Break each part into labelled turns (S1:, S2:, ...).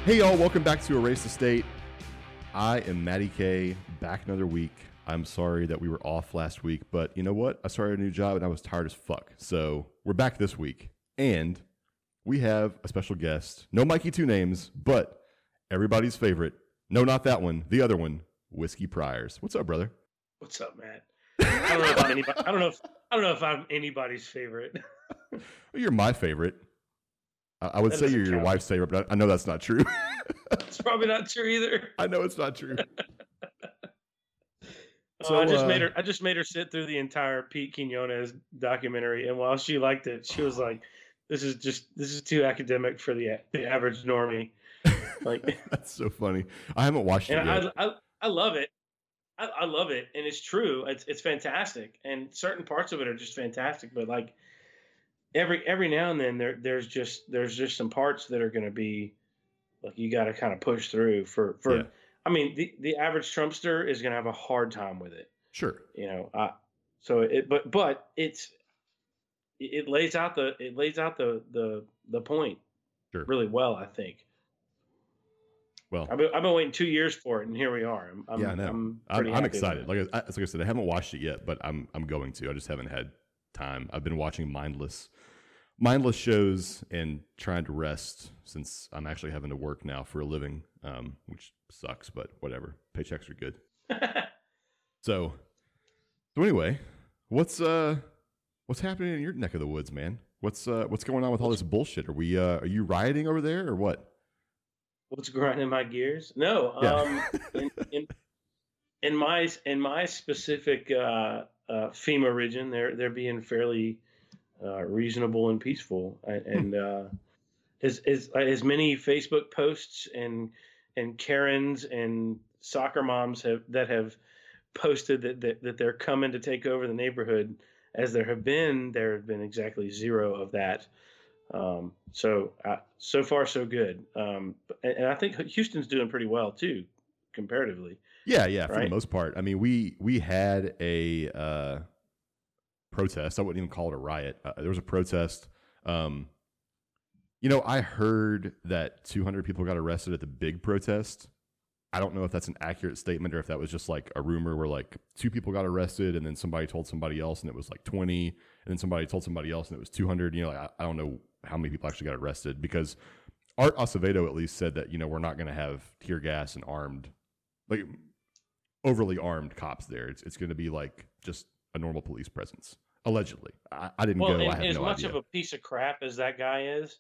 S1: Hey y'all, welcome back to Erase the State. I am Matty K, back another week. I'm sorry that we were off last week, but you know what? I started a new job and I was tired as fuck. So we're back this week. And we have a special guest. No Mikey Two Names, but everybody's favorite. No, not that one. The other one, Whiskey Priors. What's up, brother?
S2: What's up, Matt? I don't know if I'm anybody. I don't know if I'm anybody's favorite.
S1: Well, you're my favorite. I would say you're your wife's favorite, but I know that's not true.
S2: It's probably not true either.
S1: I know it's not true.
S2: So I just made her sit through the entire Pete Quinones documentary, and while she liked it, she was like, "This is too academic for the average normie." Like,
S1: that's so funny. I haven't watched it yet.
S2: I love it. I love it, and it's true. It's fantastic, and certain parts of it are just fantastic. But like every now and then, there's just some parts that are going to be like you got to kind of push through for. Yeah. I mean, the average Trumpster is going to have a hard time with it.
S1: Sure,
S2: you know. So it lays out the point
S1: sure.
S2: really well, I think.
S1: Well,
S2: I've been waiting 2 years for it, and here we are.
S1: I'm excited. Like I said, I haven't watched it yet, but I'm going to. I just haven't had time. I've been watching mindless shows and trying to rest since I'm actually having to work now for a living, which sucks, but whatever. Paychecks are good. So anyway, what's happening in your neck of the woods, man? What's going on with all this bullshit? Are you rioting over there or what?
S2: What's grinding my gears? No.
S1: Yeah.
S2: in my specific FEMA region, they're being fairly reasonable and peaceful, and as many Facebook posts and Karens and soccer moms have posted that they're coming to take over the neighborhood, as there have been exactly zero of that. So far so good. And I think Houston's doing pretty well too, comparatively.
S1: Yeah,
S2: right?
S1: For the most part. I mean, we had a protest. I wouldn't even call it a riot. There was a protest. I heard that 200 people got arrested at the big protest. I don't know if that's an accurate statement or if that was just like a rumor where like 2 people got arrested and then somebody told somebody else and it was like 20, and then somebody told somebody else and it was 200. I don't know how many people actually got arrested, because Art Acevedo at least said that, we're not going to have tear gas and overly armed cops there. It's going to be like just a normal police presence, allegedly. I didn't go. I have no idea.
S2: As much of a piece of crap as that guy is,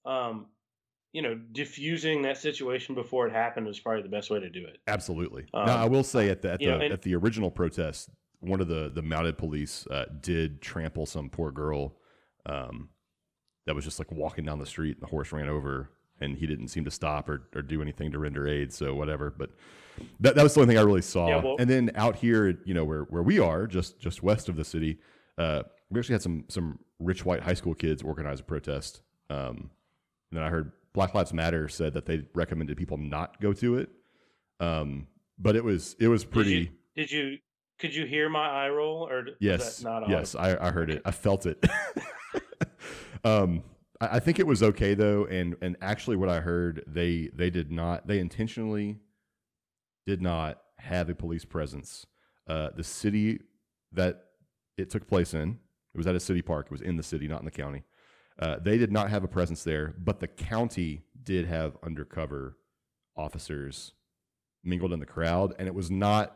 S2: diffusing that situation before it happened was probably the best way to do it.
S1: Absolutely. Now, I will say at the original protest, one of the mounted police did trample some poor girl that was just like walking down the street, and the horse ran over, and he didn't seem to stop or do anything to render aid. So whatever. But that was the only thing I really saw. Yeah, and then out here, where we are, just west of the city, we actually had some rich white high school kids organize a protest. And then I heard Black Lives Matter said that they recommended people not go to it. But it was pretty.
S2: Could you hear my eye roll, or
S1: yes,
S2: was that not
S1: yes, I heard it. I felt it. I think it was okay though, and actually, what I heard, they intentionally did not have a police presence. The city that it took place in, it was at a city park. It was in the city, not in the county. They did not have a presence there, but the county did have undercover officers mingled in the crowd, and it was not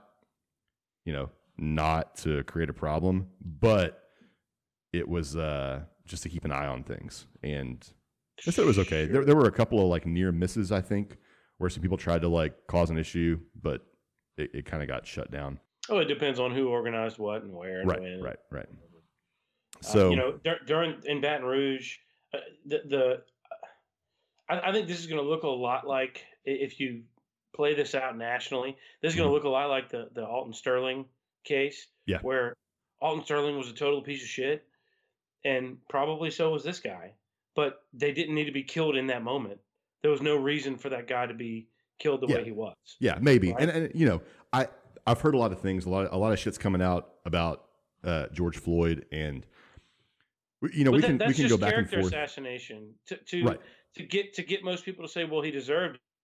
S1: to create a problem, but it was just to keep an eye on things. And I said it was okay. There were a couple of like near misses, I think, where some people tried to like cause an issue, but it kind of got shut down.
S2: Oh, it depends on who organized what and where. And when.
S1: Right. So
S2: in Baton Rouge, I think this is going to look a lot like, if you play this out nationally, this is going to look a lot like the Alton Sterling case, where Alton Sterling was a total piece of shit, and probably so was this guy, but they didn't need to be killed in that moment. There was no reason for that guy to be killed the way he was.
S1: Yeah, maybe. Right? And I've heard a lot of things. A lot of shit's coming out about George Floyd, and we can go back and forth.
S2: Assassination to get most people to say, well, he deserved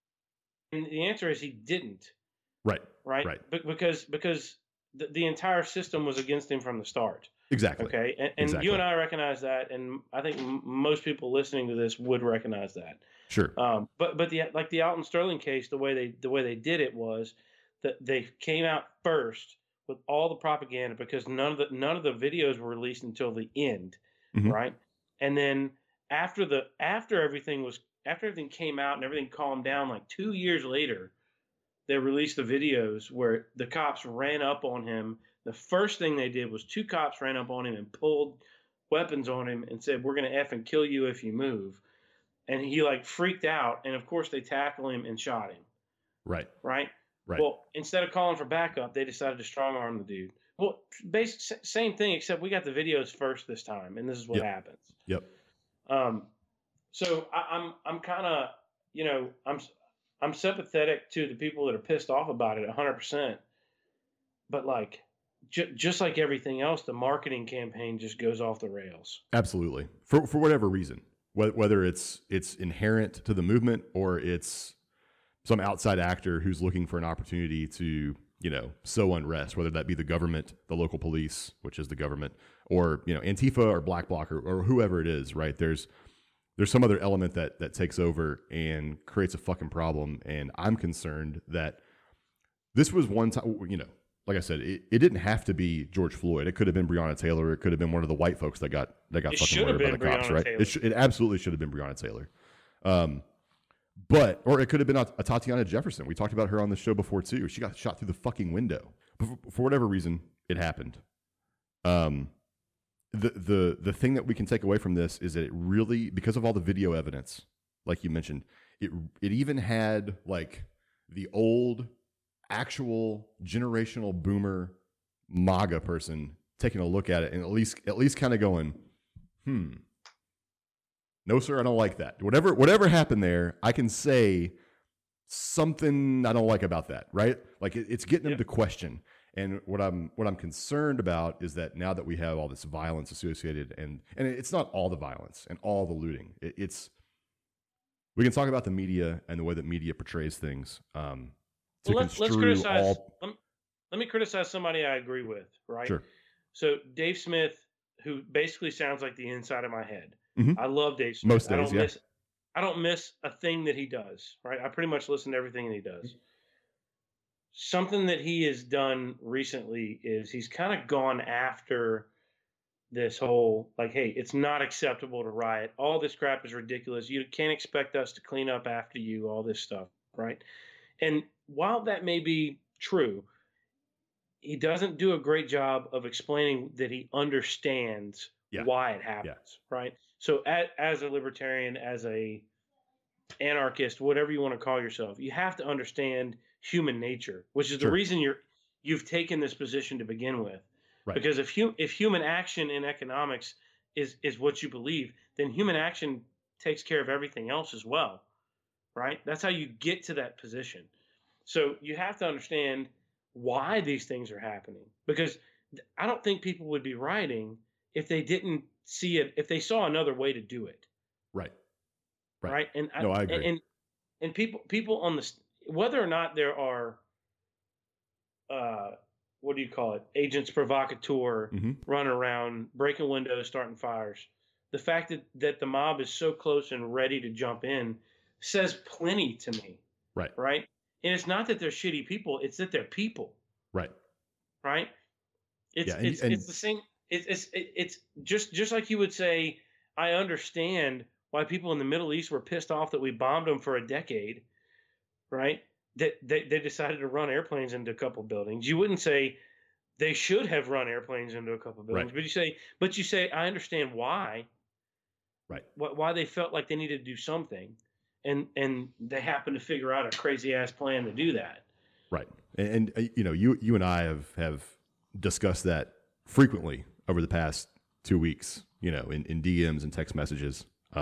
S2: the answer is he didn't.
S1: Right.
S2: Right. Because the entire system was against him from the start.
S1: Exactly.
S2: Okay. And exactly. You and I recognize that, and I think most people listening to this would recognize that.
S1: Sure.
S2: But the Alton Sterling case, the way they did it was that they came out first with all the propaganda, because none of the videos were released until the end, mm-hmm. right? And then after everything came out and everything calmed down, like 2 years later, they released the videos where the cops ran up on him. The first thing they did was 2 cops ran up on him and pulled weapons on him and said, "We're going to effing kill you if you move." And he like freaked out. And of course they tackled him and shot him. Right. Well, instead of calling for backup, they decided to strong arm the dude. Well, same thing, except we got the videos first this time, and this is what happens.
S1: Yep.
S2: So I'm kind of, I'm sympathetic to the people that are pissed off about it 100%. But like, just like everything else, the marketing campaign just goes off the rails.
S1: Absolutely. For whatever reason, whether it's inherent to the movement or it's some outside actor who's looking for an opportunity to, sow unrest, whether that be the government, the local police, which is the government, or, Antifa or Black Bloc or whoever it is, right? There's some other element that takes over and creates a fucking problem. And I'm concerned that this was one time, like I said, it didn't have to be George Floyd. It could have been Breonna Taylor. It could have been one of the white folks that got fucking murdered by the cops, right? It absolutely should have been Breonna Taylor. Or it could have been a Tatiana Jefferson. We talked about her on the show before too. She got shot through the fucking window. But for whatever reason, it happened. The thing that we can take away from this is that it really, because of all the video evidence, like you mentioned, it even had like the old actual generational boomer MAGA person taking a look at it and at least kind of going, no, sir, I don't like that. Whatever happened there, I can say something I don't like about that, right? Like it's getting them to question. And what I'm concerned about is that now that we have all this violence associated, and it's not all the violence and all the looting. We can talk about the media and the way that media portrays things.
S2: Let's let me criticize somebody I agree with, right?
S1: Sure.
S2: So Dave Smith, who basically sounds like the inside of my head.
S1: Mm-hmm.
S2: I love Dave Smith.
S1: Most days,
S2: I don't miss a thing that he does, right? I pretty much listen to everything that he does. Something that he has done recently is he's kind of gone after this whole, like, hey, it's not acceptable to riot. All this crap is ridiculous. You can't expect us to clean up after you, all this stuff, right? And while that may be true, he doesn't do a great job of explaining that he understands why it happens, right? So as a libertarian, as a anarchist, whatever you want to call yourself, you have to understand human nature, which is the reason you've taken this position to begin with. Right. Because if human action in economics is what you believe, then human action takes care of everything else as well, right? That's how you get to that position. So you have to understand why these things are happening, because I don't think people would be rioting if they didn't see it, if they saw another way to do it.
S1: Right.
S2: And
S1: I agree.
S2: And people on the, whether or not there are, what do you call it? Agents provocateur running around, breaking windows, starting fires. The fact that the mob is so close and ready to jump in says plenty to me. Right. And it's not that they're shitty people; it's that they're people. Right. It's the same. It's just like you would say, I understand why people in the Middle East were pissed off that we bombed them for a decade, right? That they decided to run airplanes into a couple of buildings. You wouldn't say they should have run airplanes into a couple of buildings, but you say I understand why, right? Why they felt like they needed to do something, and they happened to figure out a crazy ass plan to do that.
S1: Right, and you and I have discussed that frequently over the past 2 weeks, in DMs and text messages.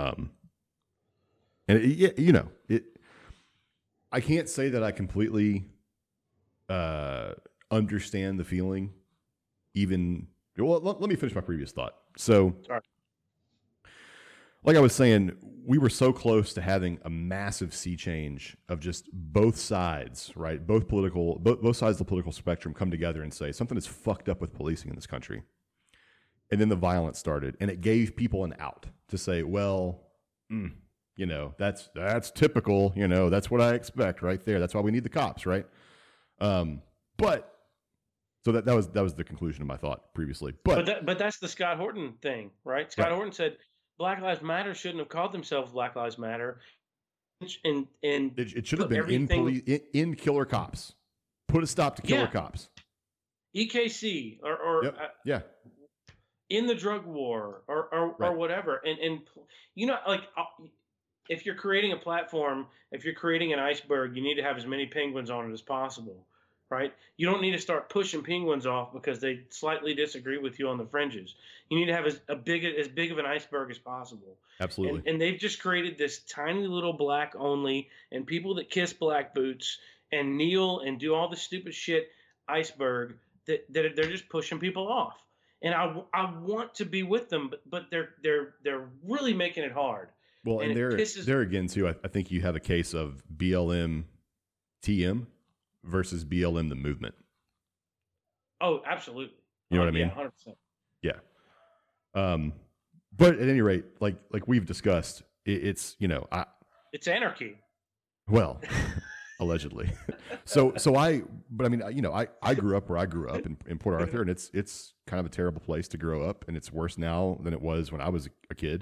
S1: I can't say that I completely understand the feeling. Let me finish my previous thought. So, like I was saying, we were so close to having a massive sea change of just both sides, right? Both sides of the political spectrum come together and say something is fucked up with policing in this country. And then the violence started, and it gave people an out to say, well, you know, that's typical. You know, that's what I expect right there. That's why we need the cops, right? But so that was the conclusion of my thought previously.
S2: But that's the Scott Horton thing, right? Scott Horton said Black Lives Matter shouldn't have called themselves Black Lives Matter, and
S1: it should have been in killer cops. Put a stop to killer cops.
S2: EKC or in the drug war or whatever, and you know, like, if you're creating a platform, if you're creating an iceberg, you need to have as many penguins on it as possible, right? You don't need to start pushing penguins off because they slightly disagree with you on the fringes. You need to have as big of an iceberg as possible.
S1: Absolutely.
S2: And they've just created this tiny little black only and people that kiss black boots and kneel and do all the stupid shit iceberg that they're just pushing people off. And I want to be with them, but they're really making it hard.
S1: Well, and there again too, I think you have a case of BLM TM versus BLM the movement.
S2: Oh, absolutely.
S1: You know what I mean?
S2: 100%.
S1: Yeah. But at any rate, like we've discussed, it's, you know,
S2: it's anarchy.
S1: Well, allegedly. So I mean, you know, I grew up where I grew up in Port Arthur, and it's kind of a terrible place to grow up, and it's worse now than it was when I was a kid.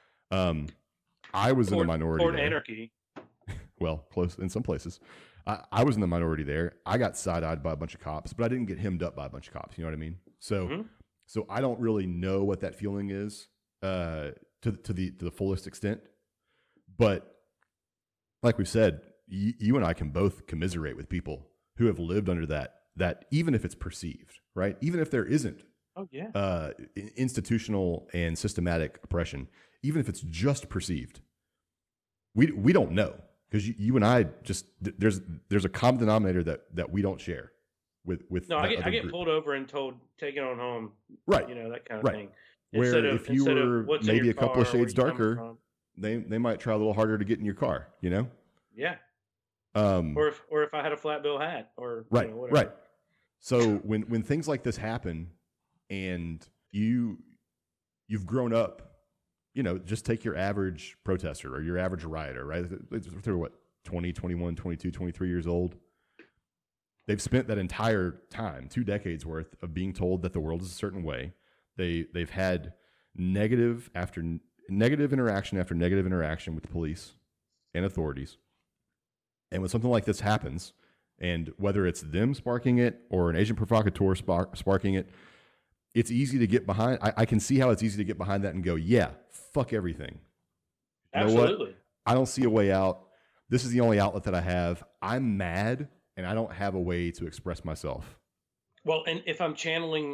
S1: I was in the minority.
S2: Port anarchy.
S1: Well, close in some places. I was in the minority there. I got side-eyed by a bunch of cops, but I didn't get hemmed up by a bunch of cops. You know what I mean? So, so I don't really know what that feeling is to the fullest extent. But like we said, you and I can both commiserate with people who have lived under that even if it's perceived, right? Even if there isn't institutional and systematic oppression, even if it's just perceived, we don't know, because you and I just there's a common denominator that we don't share with. No,
S2: I get pulled over and told take it on home,
S1: right?
S2: You know, that kind of thing.
S1: Where if you were maybe a couple of shades darker, they might try a little harder to get in your car, you know?
S2: Yeah. Or if I had a flat bill hat or
S1: right,
S2: you know, whatever.
S1: Right. So when things like this happen, and you've grown up, you know, just take your average protester or your average rioter, right? They're what, 20, 21, 22, 23 years old. They've spent that entire time, 2 decades worth, of being told that the world is a certain way. They've had negative interaction after negative interaction with the police and authorities. And when something like this happens, and whether it's them sparking it or an agent provocateur sparking it, it's easy to get behind. I can see how it's easy to get behind that and go, yeah, fuck everything. You know
S2: Absolutely.
S1: What? I don't see a way out. This is the only outlet that I have. I'm mad, and I don't have a way to express myself.
S2: Well, and if I'm channeling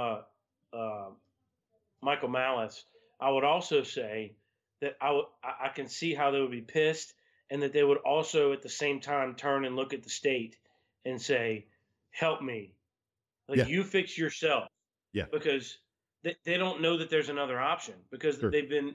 S2: Michael Malice, I would also say that I can see how they would be pissed, and that they would also at the same time turn and look at the state and say, help me. Like, you fix yourself.
S1: Yeah.
S2: Because they don't know that there's another option, because they've been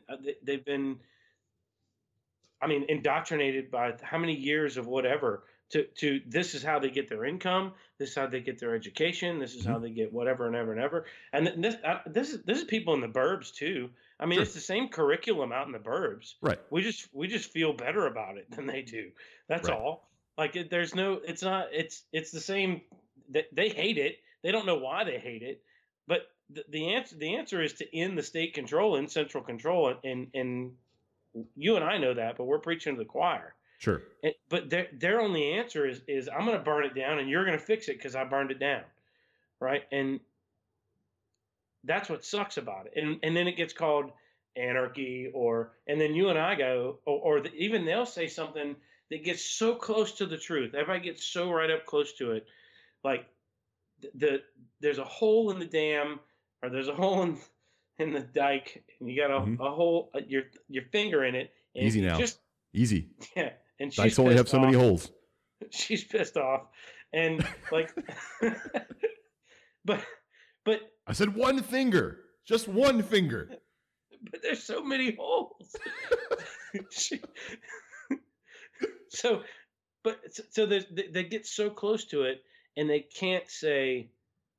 S2: I mean, indoctrinated by how many years of whatever to this is how they get their income. This is how they get their education. This is how they get whatever and ever and ever. And this is people in the burbs too. I mean, it's the same curriculum out in the burbs.
S1: Right.
S2: We just feel better about it than they do. That's all. Like, it's the same. They hate it. They don't know why they hate it. But the answer is to end the state control and central control. And you and I know that, but we're preaching to the choir.
S1: Sure.
S2: But their only answer is I'm going to burn it down, and you're going to fix it because I burned it down, right? And that's what sucks about it. And then it gets called anarchy, and then you and I go, even they'll say something that gets so close to the truth. Everybody gets so right up close to it, like there's a hole in the dam, or there's a hole in the dike, and you got a hole, your finger in it. And
S1: easy now. Easy.
S2: Yeah. And
S1: dikes only have so many holes.
S2: She's pissed off. And like, but
S1: I said one finger, just one finger.
S2: but there's so many holes. So, but so they get so close to it, and they can't say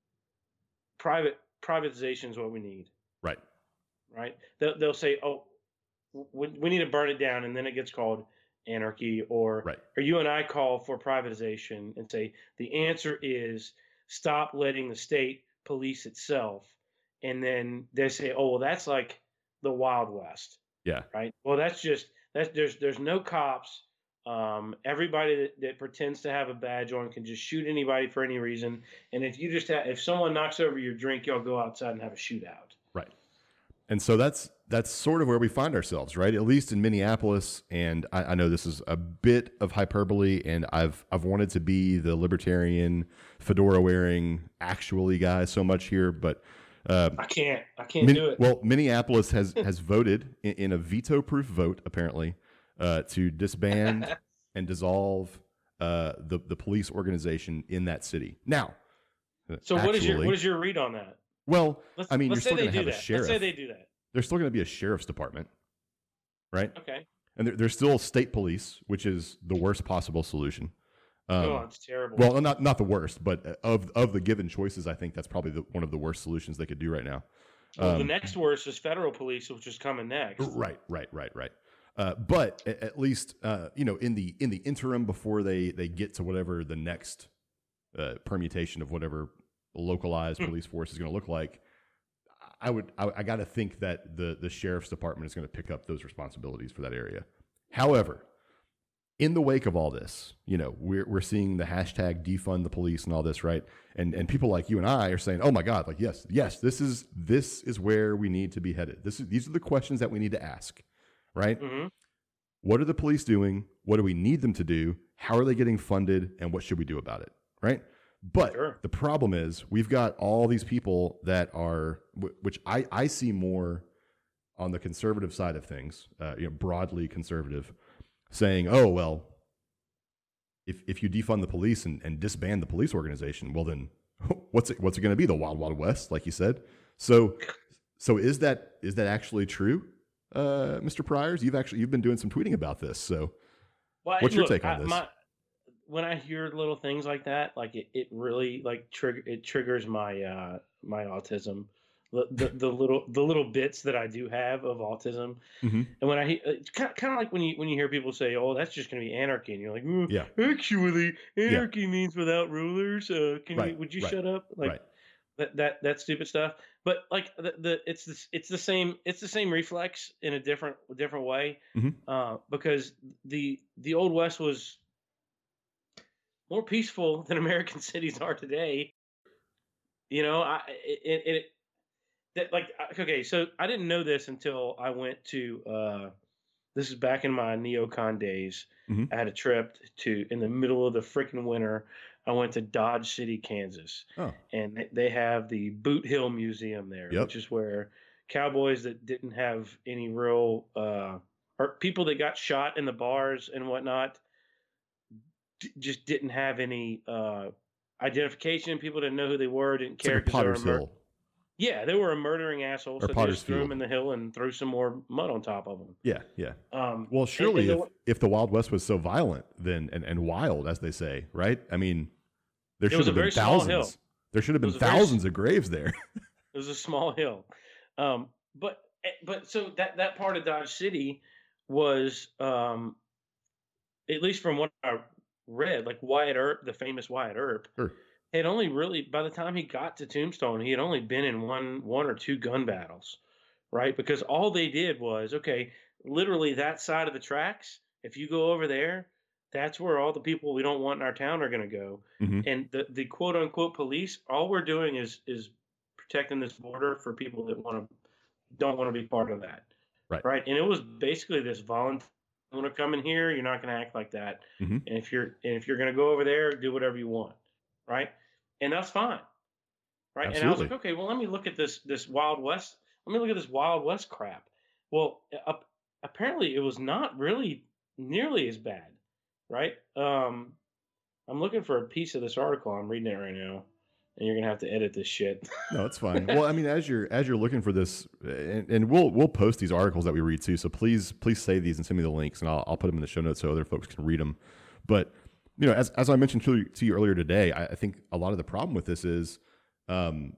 S2: privatization is what we need.
S1: Right.
S2: Right. They'll say, oh, we need to burn it down, and then it gets called anarchy, or you and I call for privatization and say the answer is stop letting the state police itself, and then they say, oh well, that's like the Wild West.
S1: Yeah.
S2: Right. Well, there's no cops. Everybody that pretends to have a badge on can just shoot anybody for any reason, and if someone knocks over your drink, y'all go outside and have a shootout.
S1: Right. And so that's sort of where we find ourselves, right? At least in Minneapolis. And I know this is a bit of hyperbole, and I've wanted to be the libertarian, fedora wearing, actually guy so much here, but
S2: I can't do it.
S1: Well, Minneapolis has voted in a veto-proof vote, apparently, to disband and dissolve the police organization in that city. Now,
S2: so what is your read on that?
S1: Well, you're still going to have a sheriff.
S2: Let's say they do that.
S1: There's still going to be a sheriff's department, right?
S2: Okay.
S1: And there's still state police, which is the worst possible solution.
S2: It's terrible.
S1: Well, not the worst, but of the given choices, I think that's probably one of the worst solutions they could do right now.
S2: Well, the next worst is federal police, which is coming next.
S1: Right. But at least in the interim, before they get to whatever the next permutation of whatever localized police force is going to look like, I got to think that the sheriff's department is going to pick up those responsibilities for that area. However, in the wake of all this, we're seeing the hashtag defund the police and all this, right? And people like you and I are saying, oh my God, like yes, this is where we need to be headed. These are the questions that we need to ask, right?
S2: Mm-hmm.
S1: What are the police doing? What do we need them to do? How are they getting funded? And what should we do about it, right? But the problem is we've got all these people that are, which I see more on the conservative side of things, broadly conservative, saying, oh, well, if you defund the police and disband the police organization, well, then what's it going to be? The Wild Wild West, like you said. So is that actually true, Mr. Pryors? You've been doing some tweeting about this. So what's your take on this?
S2: When I hear little things like that, like it really like triggers my my autism, the little bits that I do have of autism. Mm-hmm. And when I kind of like when you hear people say, "Oh, that's just going to be anarchy," and you're like, yeah, actually, anarchy means without rulers. Would you shut up? Like that stupid stuff. But like it's the same reflex in a different way, because the Old West was more peaceful than American cities are today. So I didn't know this until I went to, this is back in my neocon days. Mm-hmm. I had a trip in the middle of the freaking winter. I went to Dodge City, Kansas. Oh. And they have the Boot Hill Museum there, which is where cowboys that didn't have any real, or people that got shot in the bars and whatnot, just didn't have any identification. People didn't know who they were, didn't care.
S1: Like Potter's Hill.
S2: Yeah, they were a murdering asshole.
S1: So they just
S2: threw them in the hill and threw some more mud on top of them.
S1: Yeah. Well, surely if the Wild West was so violent then and wild, as they say, right? I mean, there should have been thousands. There should have been thousands of graves there.
S2: It was a small hill. But so that part of Dodge City was, at least from what I read, like Wyatt Earp, the famous Wyatt Earp, had only really, by the time he got to Tombstone, he had only been in one or two gun battles, right? Because all they did was, literally that side of the tracks, if you go over there, that's where all the people we don't want in our town are going to go. Mm-hmm. And the quote unquote police, all we're doing is protecting this border for people that don't want to be part of that. Right. And it was basically this voluntary, you want to come in here, you're not going to act like that. Mm-hmm. And if you're going to go over there, do whatever you want. Right. And that's fine. Right. Absolutely. And I was like, okay, well, let me look at this Wild West. Let me look at this Wild West crap. Well, apparently it was not really nearly as bad. Right. I'm looking for a piece of this article. I'm reading it right now. and you're gonna have to edit this shit.
S1: No, it's fine. Well, I mean, as you're looking for this, and we'll post these articles that we read too. So please save these and send me the links, and I'll put them in the show notes so other folks can read them. But as I mentioned to you earlier today, I think a lot of the problem with this is, the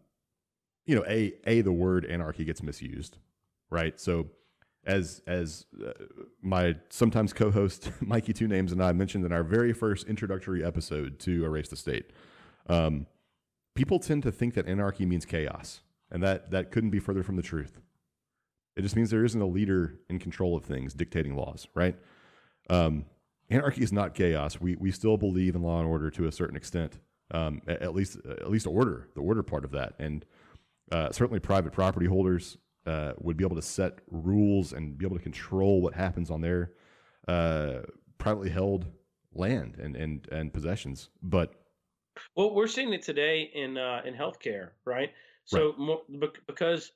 S1: word anarchy gets misused, right? So as my sometimes co-host Mikey Two Names and I mentioned in our very first introductory episode to Erase the State, people tend to think that anarchy means chaos, and that couldn't be further from the truth. It just means there isn't a leader in control of things dictating laws, right? Anarchy is not chaos. We still believe in law and order to a certain extent, at least order, the order part of that, and certainly private property holders would be able to set rules and be able to control what happens on their privately held land and possessions. But
S2: well, we're seeing it today in healthcare, right? So because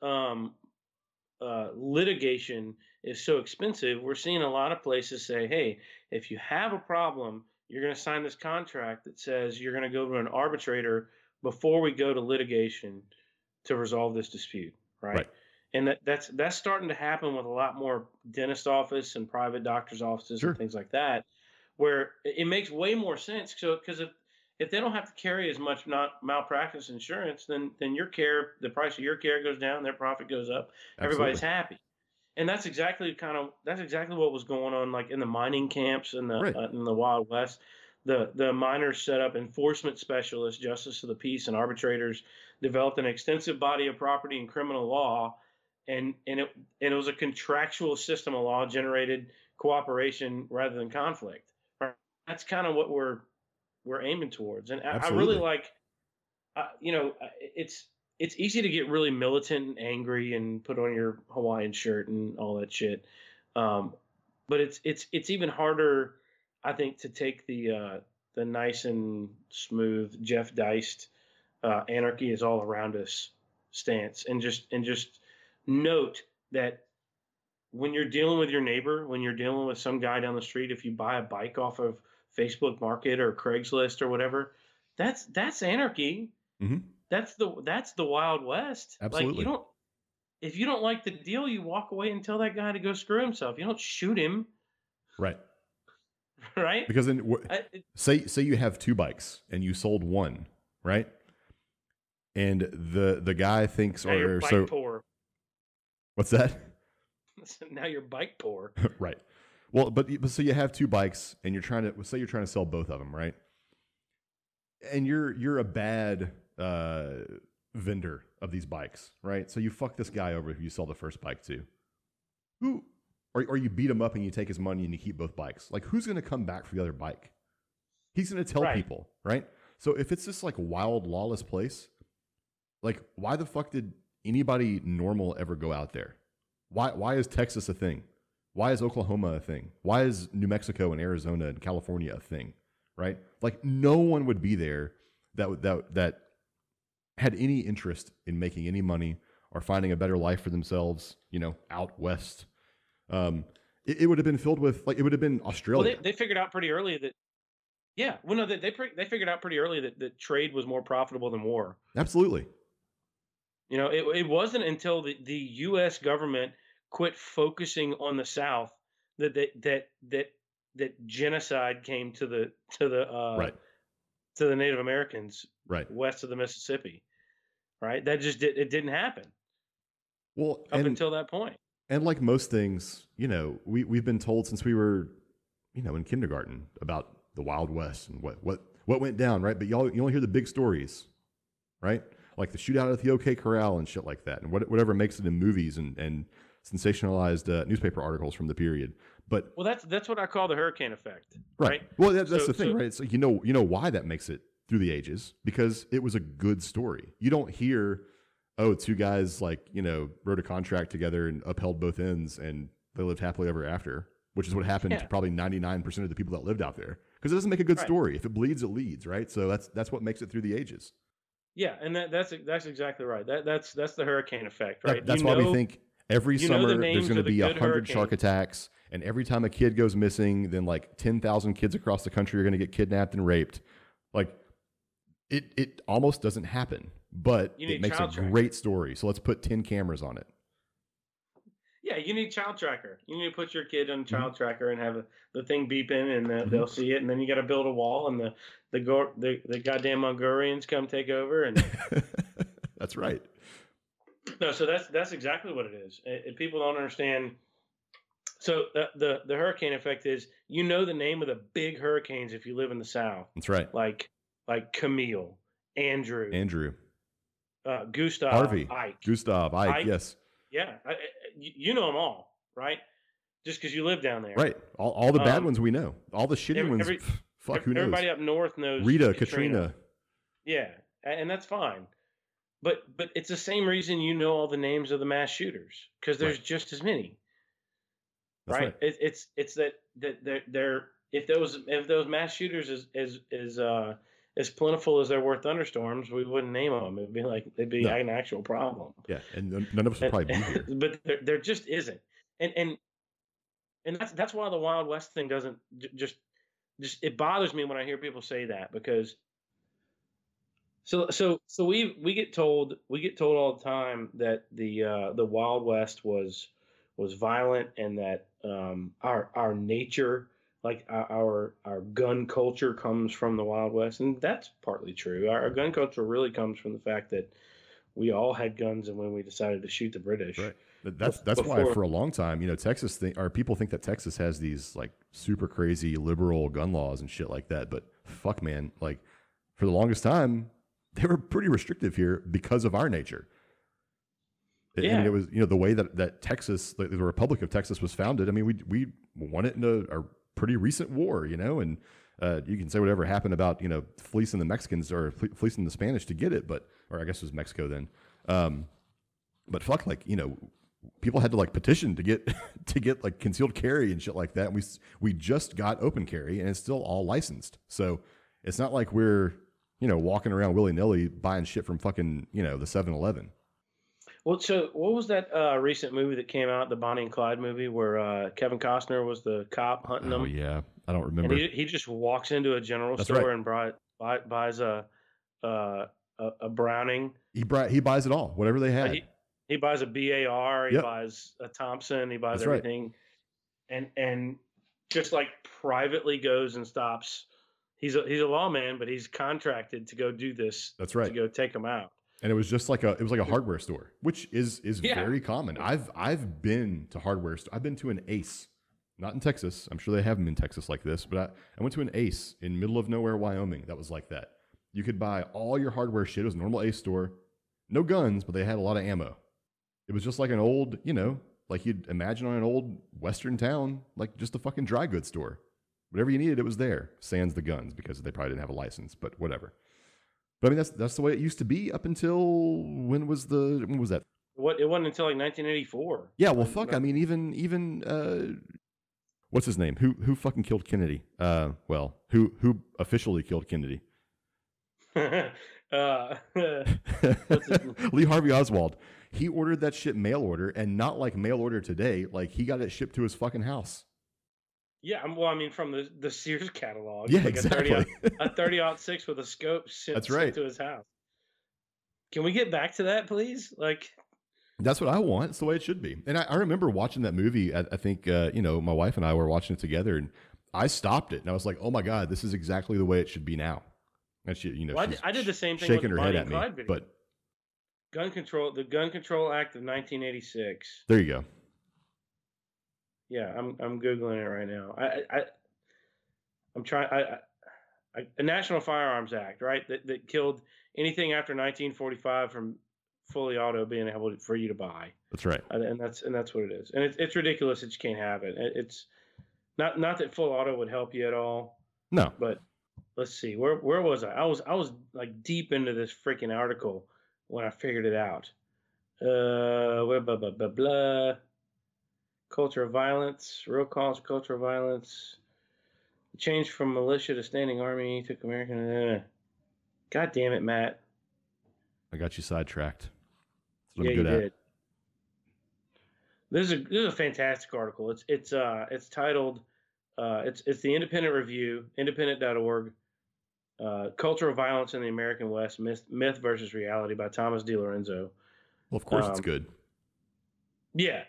S2: litigation is so expensive, we're seeing a lot of places say, hey, if you have a problem, you're going to sign this contract that says you're going to go to an arbitrator before we go to litigation to resolve this dispute, right? And that's starting to happen with a lot more dentist office and private doctor's offices and things like that, where it makes way more sense. So because if they don't have to carry as much malpractice insurance, then the price of your care goes down, their profit goes up, everybody's happy. And that's exactly what was going on, like in the mining camps in the Wild West. The miners set up enforcement specialists, justice of the peace, and arbitrators developed an extensive body of property and criminal law, and it was a contractual system of law generated cooperation rather than conflict. Right? That's kind of what we're aiming towards, and I really like, it's easy to get really militant and angry and put on your Hawaiian shirt and all that shit, but it's even harder, I think, to take the nice and smooth Jeff Deist anarchy is all around us stance, and just note that when you're dealing with your neighbor, when you're dealing with some guy down the street, if you buy a bike off of Facebook Market or Craigslist or whatever, that's anarchy.
S1: Mm-hmm.
S2: That's the Wild West.
S1: Absolutely.
S2: Like if you don't like the deal, you walk away and tell that guy to go screw himself. You don't shoot him.
S1: Right.
S2: Right.
S1: Because then say you have two bikes and you sold one, right? And the guy thinks,
S2: now you're bike poor.
S1: What's that?
S2: Now you're bike poor.
S1: Right. Well, but so you have two bikes and you're trying to sell both of them, right? And you're a bad vendor of these bikes, right? So you fuck this guy over who you sell the first bike to. Or you beat him up and you take his money and you keep both bikes. Like, who's going to come back for the other bike? He's going to tell people, right? So if it's this like wild, lawless place, like, why the fuck did anybody normal ever go out there? Why is Texas a thing? Why is Oklahoma a thing? Why is New Mexico and Arizona and California a thing? Right? Like, no one would be there that had any interest in making any money or finding a better life for themselves, out west. It would have been filled with, like, it would have been Australia.
S2: Well, they figured out pretty early that, they figured out pretty early that trade was more profitable than war.
S1: Absolutely.
S2: It wasn't until the U.S. government quit focusing on the South that genocide came to the Native Americans west of the Mississippi. Right. That just it didn't happen.
S1: Well,
S2: up until that point.
S1: And like most things, we've been told since we were, in kindergarten about the Wild West and what went down, right? But you only hear the big stories, right? Like the shootout at the OK Corral and shit like that, and whatever makes it in movies and sensationalized newspaper articles from the period. But
S2: that's what I call the hurricane effect, right?
S1: Well, that's the thing, right? So you know why that makes it through the ages, because it was a good story. You don't hear, two guys wrote a contract together and upheld both ends and they lived happily ever after, which is what happened to probably 99% of the people that lived out there. Because it doesn't make a good story. If it bleeds, it leads, right? So that's what makes it through the ages.
S2: Yeah, and that's exactly right. That's the hurricane effect, right?
S1: That's why we think every summer there's going to be 100 shark attacks, and every time a kid goes missing, then like 10,000 kids across the country are going to get kidnapped and raped. Like, It almost doesn't happen, but it makes a great story. So let's put 10 cameras on it.
S2: Yeah, you need child tracker. You need to put your kid on child tracker and have the thing beeping, and they'll see it. And then you got to build a wall, and the goddamn Mongolians come take over. And
S1: that's right.
S2: No, so that's exactly what it is. People don't understand. So the hurricane effect is, you know, the name of the big hurricanes if you live in the South.
S1: That's right.
S2: Like Camille, Andrew, Gustav,
S1: Harvey,
S2: Ike.
S1: Gustav, Ike, yes.
S2: Yeah, you know them all, right? Just because you live down there.
S1: Right. All the bad ones we know. All the shitty ones, who knows?
S2: Everybody up north knows
S1: Rita, Katrina.
S2: Yeah, and that's fine. But it's the same reason you know all the names of the mass shooters, because there's just as many. Right? It's that they're if those mass shooters as plentiful as there were thunderstorms, we wouldn't name them. It'd be an actual problem.
S1: Yeah, and none of us would probably be here.
S2: But there just isn't, and that's why the Wild West thing doesn't just it bothers me when I hear people say that, because so we get told all the time that the Wild West was violent, and that our nature, like our gun culture, comes from the Wild West, and that's partly true. Our gun culture really comes from the fact that we all had guns, and when we decided to shoot the British,
S1: right. That's why for a long time, you know, people think that Texas has these like super crazy liberal gun laws and shit like that. But fuck, man, like for the longest time, they were pretty restrictive here because of our nature. Yeah. I mean, it was, you know, the way that Texas, the Republic of Texas, was founded. I mean, we won it in a pretty recent war, you know, and you can say whatever happened about, you know, fleecing the Mexicans or fleecing the Spanish to get it, or I guess it was Mexico then. But fuck, like, you know, people had to like petition to get like concealed carry and shit like that. And we just got open carry, and it's still all licensed. So it's not like we're, you know, walking around willy nilly buying shit from fucking, you know, the 7-Eleven.
S2: Well, so what was that recent movie that came out, the Bonnie and Clyde movie, where Kevin Costner was the cop hunting them?
S1: Oh yeah, I don't remember.
S2: And he just walks into a general store and buys a Browning.
S1: He buys it all, whatever they had.
S2: He buys a BAR. He buys a Thompson. He buys everything, and just like privately goes and stops. He's a lawman, but he's contracted to go do this.
S1: That's right.
S2: To go take them out.
S1: And it was just like a hardware store, which is very common. I've been to hardware store. I've been to an Ace, not in Texas. I'm sure they have them in Texas like this, but I went to an Ace in middle of nowhere, Wyoming. That was like that. You could buy all your hardware shit. It was a normal Ace store, no guns, but they had a lot of ammo. It was just like an old, you know, like you'd imagine on an old Western town, like just a fucking dry goods store. Whatever you needed, it was there. Sans the guns, because they probably didn't have a license, but whatever. But I mean, that's the way it used to be up until when was that?
S2: What, it wasn't until like 1984.
S1: Yeah, well, fuck. I mean, even what's his name? Who fucking killed Kennedy? Well, who officially killed Kennedy?
S2: What's his name?
S1: Lee Harvey Oswald. He ordered that shit mail order, and not like mail order today. Like he got it shipped to his fucking house.
S2: Yeah, well, I mean, from the Sears catalog.
S1: Yeah,
S2: like
S1: exactly.
S2: A 30-06 with a scope sent to his house. Can we get back to that, please? Like,
S1: that's what I want. It's the way it should be. And I remember watching that movie. I think, you know, my wife and I were watching it together, and I stopped it, and I was like, oh my God, this is exactly the way it should be now. And she, you know,
S2: well, I did the same thing
S1: shaking
S2: with
S1: her
S2: the
S1: head
S2: Bonnie
S1: at
S2: and
S1: me.
S2: Clyde video.
S1: But
S2: the Gun Control Act of 1986.
S1: There you go.
S2: Yeah, I'm googling it right now. I'm trying. A National Firearms Act, right? That killed anything after 1945 from fully auto being able for you to buy.
S1: That's right.
S2: And that's what it is. And it's ridiculous that you can't have it. It's not that full auto would help you at all.
S1: No.
S2: But let's see. Where was I? I was like deep into this freaking article when I figured it out. Blah blah blah blah. Culture of violence, real cause, culture of violence. Changed from militia to standing army, took American. God damn it, Matt.
S1: I got you sidetracked. That's what
S2: yeah,
S1: I'm good
S2: you
S1: at.
S2: did. This is a fantastic article. It's titled it's the Independent Review, independent.org. Cultural Violence in the American West, Myth versus Reality by Thomas DiLorenzo.
S1: Well, of course it's good.
S2: Yeah.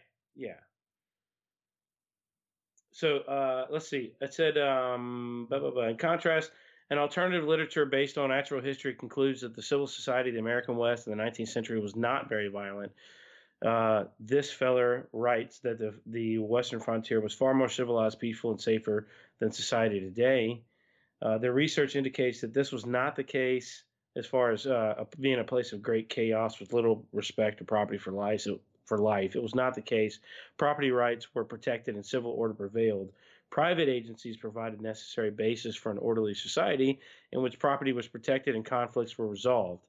S2: So let's see. It said, in contrast, an alternative literature based on natural history concludes that the civil society of the American West in the 19th century was not very violent. This feller writes that the Western frontier was far more civilized, peaceful, and safer than society today. Their research indicates that this was not the case as far as being a place of great chaos with little respect or property for life. It was not the case. Property rights were protected and civil order prevailed. Private agencies provided necessary basis for an orderly society in which property was protected and conflicts were resolved.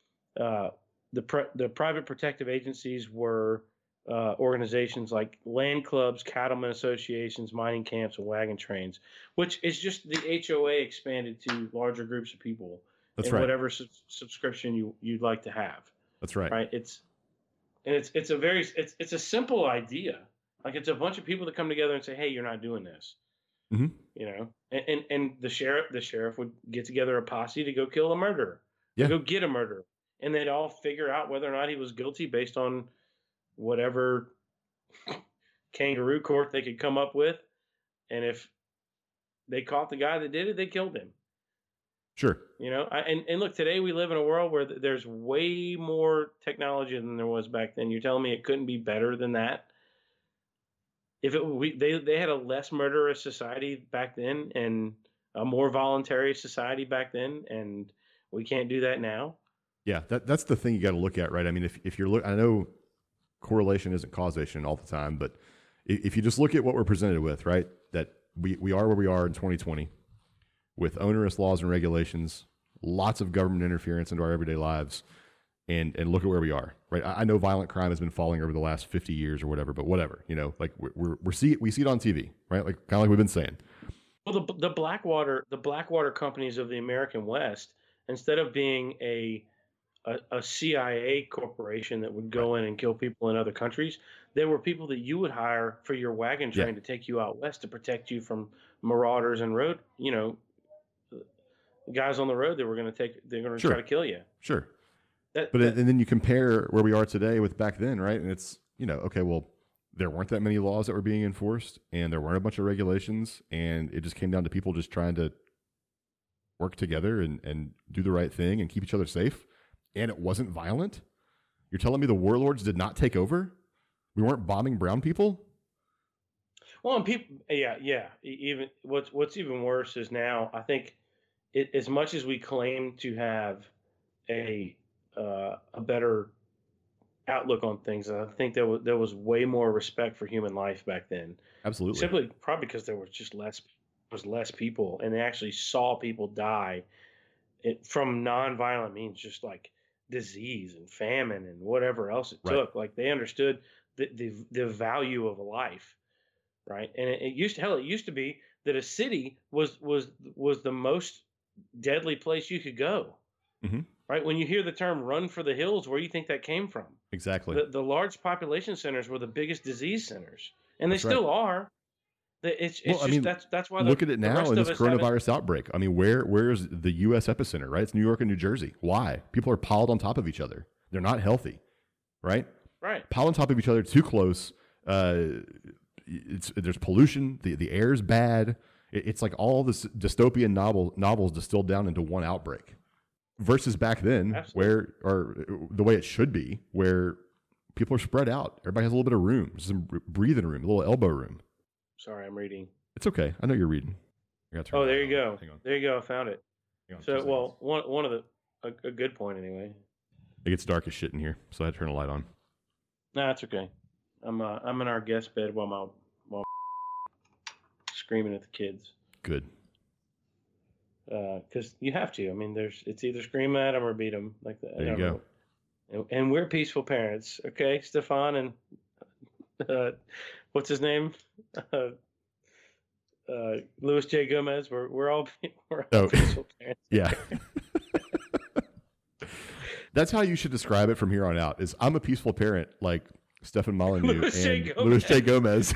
S2: The private protective agencies were organizations like land clubs, cattlemen associations, mining camps, and wagon trains, which is just the HOA expanded to larger groups of people.
S1: That's right.
S2: Whatever subscription you'd like to have.
S1: That's right.
S2: Right. It's a simple idea. Like, it's a bunch of people that come together and say, "Hey, you're not doing this."
S1: Mm-hmm.
S2: You know, and the sheriff would get together a posse to go kill a murderer.
S1: Yeah.
S2: To go get a murderer. And they'd all figure out whether or not he was guilty based on whatever kangaroo court they could come up with. And if they caught the guy that did it, they killed him.
S1: Sure.
S2: You know, and look, today we live in a world where there's way more technology than there was back then. You're telling me it couldn't be better than that? If they had a less murderous society back then and a more voluntary society back then, and we can't do that now.
S1: Yeah, that's the thing you got to look at, right? I mean, if you're I know correlation isn't causation all the time, but if you just look at what we're presented with, right, that we are where we are in 2020 with onerous laws and regulations, lots of government interference into our everyday lives, and look at where we are, right? I know violent crime has been falling over the last 50 years or whatever, but whatever, you know, like we see it on TV, right? Like kind of like we've been saying.
S2: Well, the Blackwater companies of the American West, instead of being a CIA corporation that would go in and kill people in other countries, they were people that you would hire for your wagon train to take you out west to protect you from marauders and road, you know, guys on the road that were going to try to kill you.
S1: Sure. And then you compare where we are today with back then, right? And it's, you know, okay, well, there weren't that many laws that were being enforced, and there weren't a bunch of regulations, and it just came down to people just trying to work together and do the right thing and keep each other safe. And it wasn't violent? You're telling me the warlords did not take over? We weren't bombing brown people?
S2: Well, and people, yeah. Even what's even worse is now, I think, as much as we claim to have a better outlook on things, I think there was way more respect for human life back then.
S1: Absolutely.
S2: Simply probably because there was just less people, and they actually saw people die from non-violent means, just like disease and famine and whatever else it took. Like, they understood the value of a life, right? And it used to be that a city was the most deadly place you could go.
S1: Mm-hmm.
S2: Right? When you hear the term "run for the hills," where do you think that came from?
S1: Exactly.
S2: The large population centers were the biggest disease centers, and they still are. It's that's why.
S1: Look at it now in this coronavirus outbreak. I mean, where's the U.S. epicenter? Right, it's New York and New Jersey. Why? People are piled on top of each other. They're not healthy, right?
S2: Right.
S1: Piled on top of each other, too close. There's pollution. The air's bad. It's like all this dystopian novels distilled down into one outbreak. Versus back then, or the way it should be, where people are spread out. Everybody has a little bit of room, some breathing room, a little elbow room.
S2: Sorry, I'm reading.
S1: It's okay. I know you're reading.
S2: Oh, there you go. There you go. I found it. So, well, one of a good point anyway.
S1: It gets dark as shit in here, so I had to turn a light on.
S2: Nah, it's okay. I'm in our guest bed while screaming at the kids.
S1: Good.
S2: Because you have to. I mean, it's either scream at them or beat them like that.
S1: There you
S2: go. And we're peaceful parents, okay? Stefan and what's his name? Louis J. Gomez. We're all peaceful parents.
S1: Yeah. That's how you should describe it from here on out. Is I'm a peaceful parent, like Stefan Molyneux and Louis J. Gomez.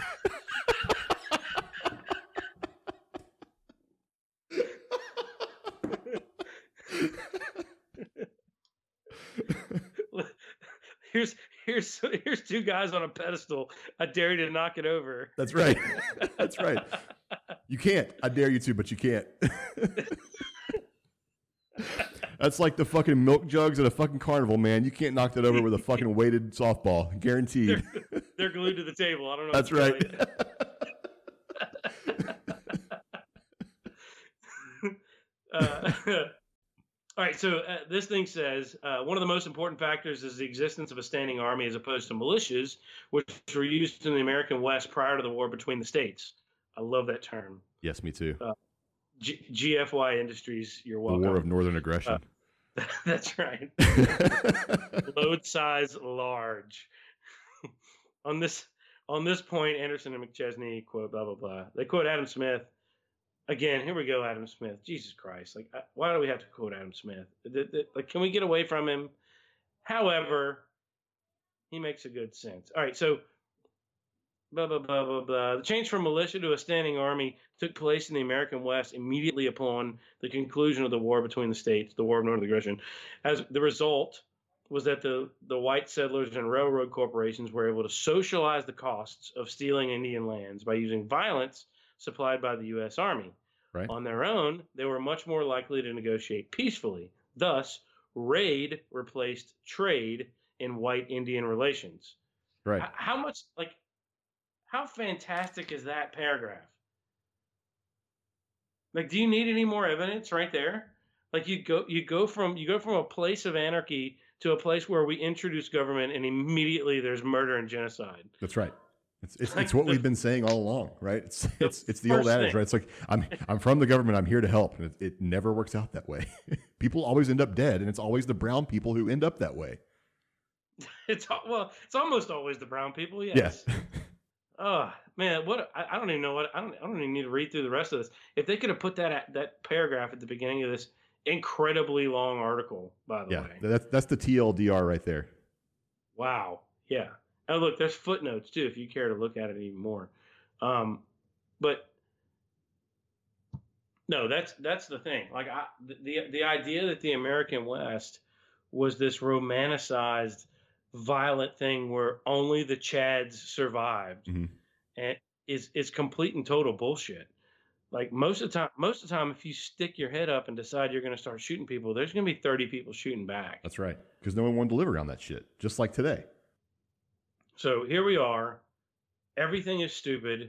S2: here's two guys on a pedestal. I dare you to knock it over.
S1: That's right. That's right. You can't. I dare you to, but you can't. That's like the fucking milk jugs at a fucking carnival, man. You can't knock that over with a fucking weighted softball, guaranteed.
S2: They're glued to the table. I don't know.
S1: That's right.
S2: All right, so this thing says one of the most important factors is the existence of a standing army as opposed to militias, which were used in the American West prior to the war between the states. I love that term.
S1: Yes, me too.
S2: GFY Industries, you're welcome.
S1: The War of Northern Aggression.
S2: That's right. Load size large. On this point, Anderson and McChesney quote blah blah blah. They quote Adam Smith. Again, here we go, Adam Smith. Jesus Christ! Like, why do we have to quote Adam Smith? Like, can we get away from him? However, he makes a good sense. All right, so blah blah blah blah blah. The change from militia to a standing army took place in the American West immediately upon the conclusion of the war between the states, the War of Northern Aggression. As the result was that the white settlers and railroad corporations were able to socialize the costs of stealing Indian lands by using violence supplied by the U.S. Army.
S1: Right.
S2: On their own, they were much more likely to negotiate peacefully. Thus, raid replaced trade in white Indian relations.
S1: Right.
S2: How fantastic is that paragraph? Like, do you need any more evidence right there? Like, you go from a place of anarchy to a place where we introduce government and immediately there's murder and genocide.
S1: That's right. It's what we've been saying all along, right? It's the old adage, right? It's like I'm from the government, I'm here to help, and it never works out that way. People always end up dead, and it's always the brown people who end up that way.
S2: It's almost always the brown people, yes.
S1: Yeah.
S2: Oh man, I don't even know what I don't even need to read through the rest of this. If they could have put that paragraph at the beginning of this incredibly long article, by the way.
S1: Yeah, that's the TLDR right there.
S2: Wow. Yeah. Oh, look, there's footnotes too, if you care to look at it even more. But no, that's the thing. Like the idea that the American West was this romanticized, violent thing where only the Chads survived, and is complete and total bullshit. Like most of the time, if you stick your head up and decide you're going to start shooting people, there's going to be 30 people shooting back.
S1: That's right, because no one wanted to live around that shit, just like today.
S2: So here we are. Everything is stupid.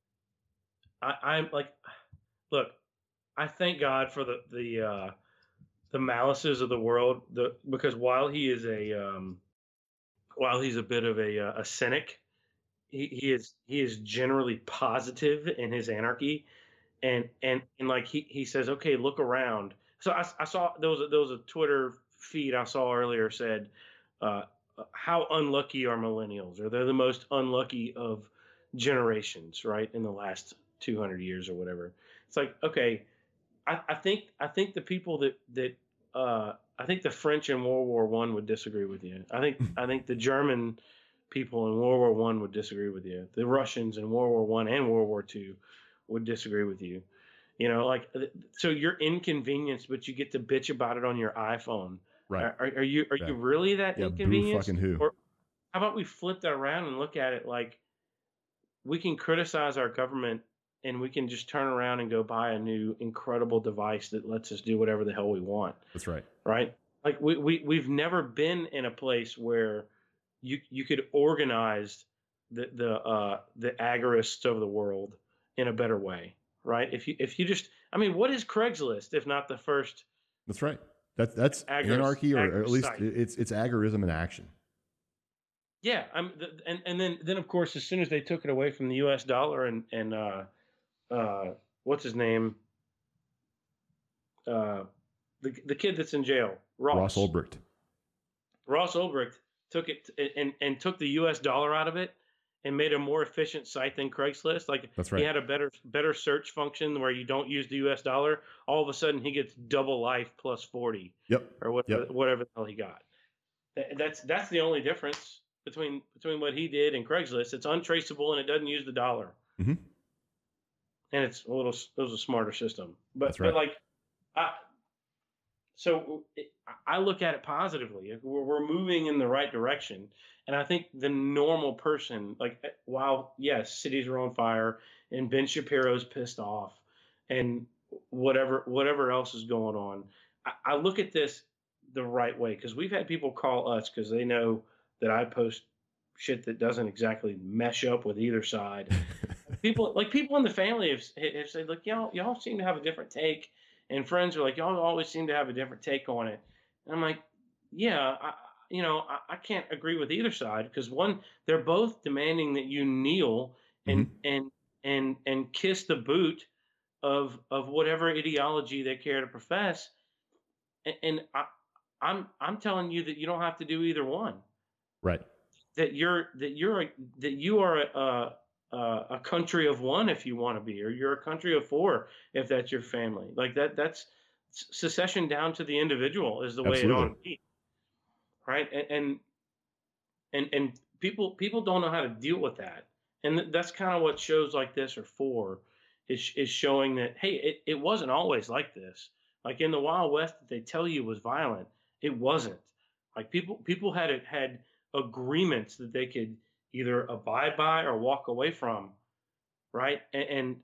S2: I'm like, look, I thank God for the malices of the world. Because while he's a bit of a cynic, he is generally positive in his anarchy, and like he says, okay, look around. So I saw there was a Twitter feed I saw earlier said, how unlucky are millennials? Or they're the most unlucky of generations, right? In the last 200 years or whatever. It's like, okay, I think the people that I think the French in World War I would disagree with you. I think the German people in World War I would disagree with you. The Russians in World War I and World War II would disagree with you. You know, like, so you're inconvenienced, but you get to bitch about it on your iPhone.
S1: Right.
S2: Are you really that inconvenienced?
S1: Boo fucking who?
S2: Or how about we flip that around and look at it like we can criticize our government and we can just turn around and go buy a new incredible device that lets us do whatever the hell we want.
S1: That's right.
S2: Right? Like we've never been in a place where you could organize the agorists of the world in a better way, right? If you just, I mean, what is Craigslist if not the first?
S1: That's right. That's anarchy, or at least it's agorism in action.
S2: Yeah, and then of course, as soon as they took it away from the U.S. dollar and what's his name, the kid that's in jail, Ross
S1: Ulbricht.
S2: Ross Ulbricht took it and took the U.S. dollar out of it and made a more efficient site than Craigslist. Like,
S1: that's right.
S2: He had a better search function where you don't use the U.S. dollar. All of a sudden, he gets double life plus 40.
S1: Yep.
S2: Or whatever the hell he got. That's the only difference between what he did and Craigslist. It's untraceable and it doesn't use the dollar.
S1: Mm-hmm.
S2: And it was a smarter system. But
S1: that's right.
S2: But like, So I look at it positively. We're moving in the right direction. And I think the normal person, like, while yes, cities are on fire and Ben Shapiro's pissed off and whatever else is going on, I look at this the right way, because we've had people call us because they know that I post shit that doesn't exactly mesh up with either side. People in the family have said, look, y'all seem to have a different take, and friends are like, y'all always seem to have a different take on it. And I'm like, yeah, I can't agree with either side, because one, they're both demanding that you kneel and
S1: Mm-hmm.
S2: and kiss the boot of whatever ideology they care to profess. And I'm telling you that you don't have to do either one.
S1: Right.
S2: That you are a country of one if you want to be, or you're a country of four if that's your family. Like that's secession down to the individual is the way it ought to be, right? And people don't know how to deal with that, and that's kind of what shows like this are for, is showing that, hey, it wasn't always like this. Like in the Wild West that they tell you was violent, it wasn't. Like people had agreements that they could either abide by or walk away from, right? And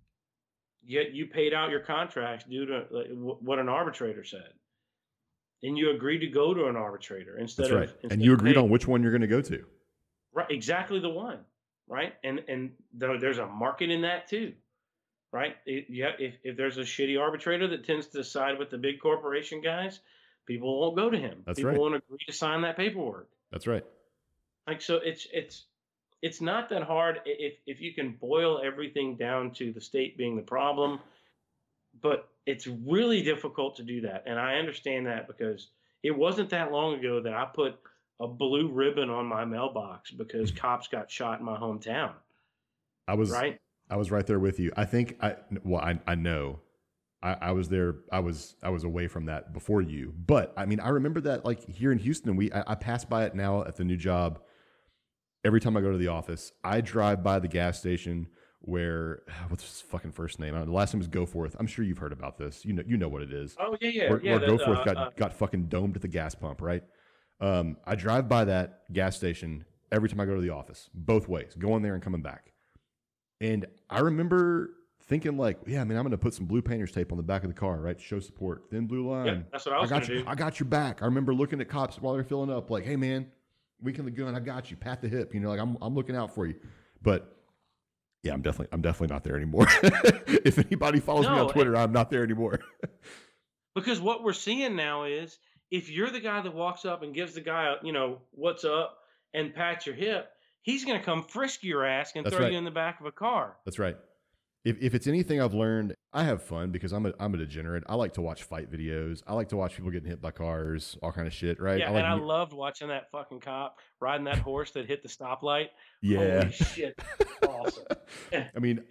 S2: yet you paid out your contracts due to what an arbitrator said, and you agreed to go to an arbitrator instead
S1: That's right.
S2: of
S1: and you agreed on which one you're going to go to.
S2: Right, exactly the one, right? And there's a market in that too, right? If there's a shitty arbitrator that tends to side with the big corporation guys, people won't go to him.
S1: That's
S2: people
S1: right.
S2: won't agree to sign that paperwork.
S1: That's right.
S2: Like, so it's not that hard if you can boil everything down to the state being the problem, but it's really difficult to do that. And I understand that, because it wasn't that long ago that I put a blue ribbon on my mailbox because cops got shot in my hometown.
S1: I was right there with you. I think I know I was there. I was away from that before you, but I mean, I remember that, like, here in Houston, I pass by it now at the new job. Every time I go to the office, I drive by the gas station where, what's his fucking first name? The last name was Goforth. I'm sure you've heard about this. You know what it is.
S2: Oh yeah.
S1: Where Goforth got fucking domed at the gas pump, right? I drive by that gas station every time I go to the office, both ways, going there and coming back. And I remember thinking, like, yeah, man, I'm going to put some blue painter's tape on the back of the car, right? Show support. Thin blue line.
S2: Yeah, that's what I was going to do.
S1: I got your back. I remember looking at cops while they're filling up, like, hey, man, weak in the gun. I got you. Pat the hip. Like, I'm looking out for you. But yeah, I'm definitely not there anymore. If anybody follows me on Twitter, I'm not there anymore.
S2: Because what we're seeing now is, if you're the guy that walks up and gives the guy, what's up, and pats your hip, he's going to come frisk your ass and throw you in the back of a car.
S1: That's right. If it's anything I've learned, I have fun because I'm a degenerate. I like to watch fight videos. I like to watch people getting hit by cars, all kind of shit, right?
S2: Yeah, I loved watching that fucking cop riding that horse that hit the stoplight.
S1: Yeah.
S2: Holy shit. Awesome.
S1: I mean,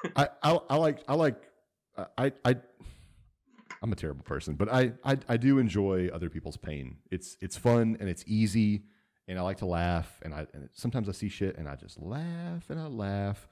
S1: I'm a terrible person, but I do enjoy other people's pain. It's fun and it's easy, and I like to laugh, and sometimes I see shit and I just laugh and I laugh.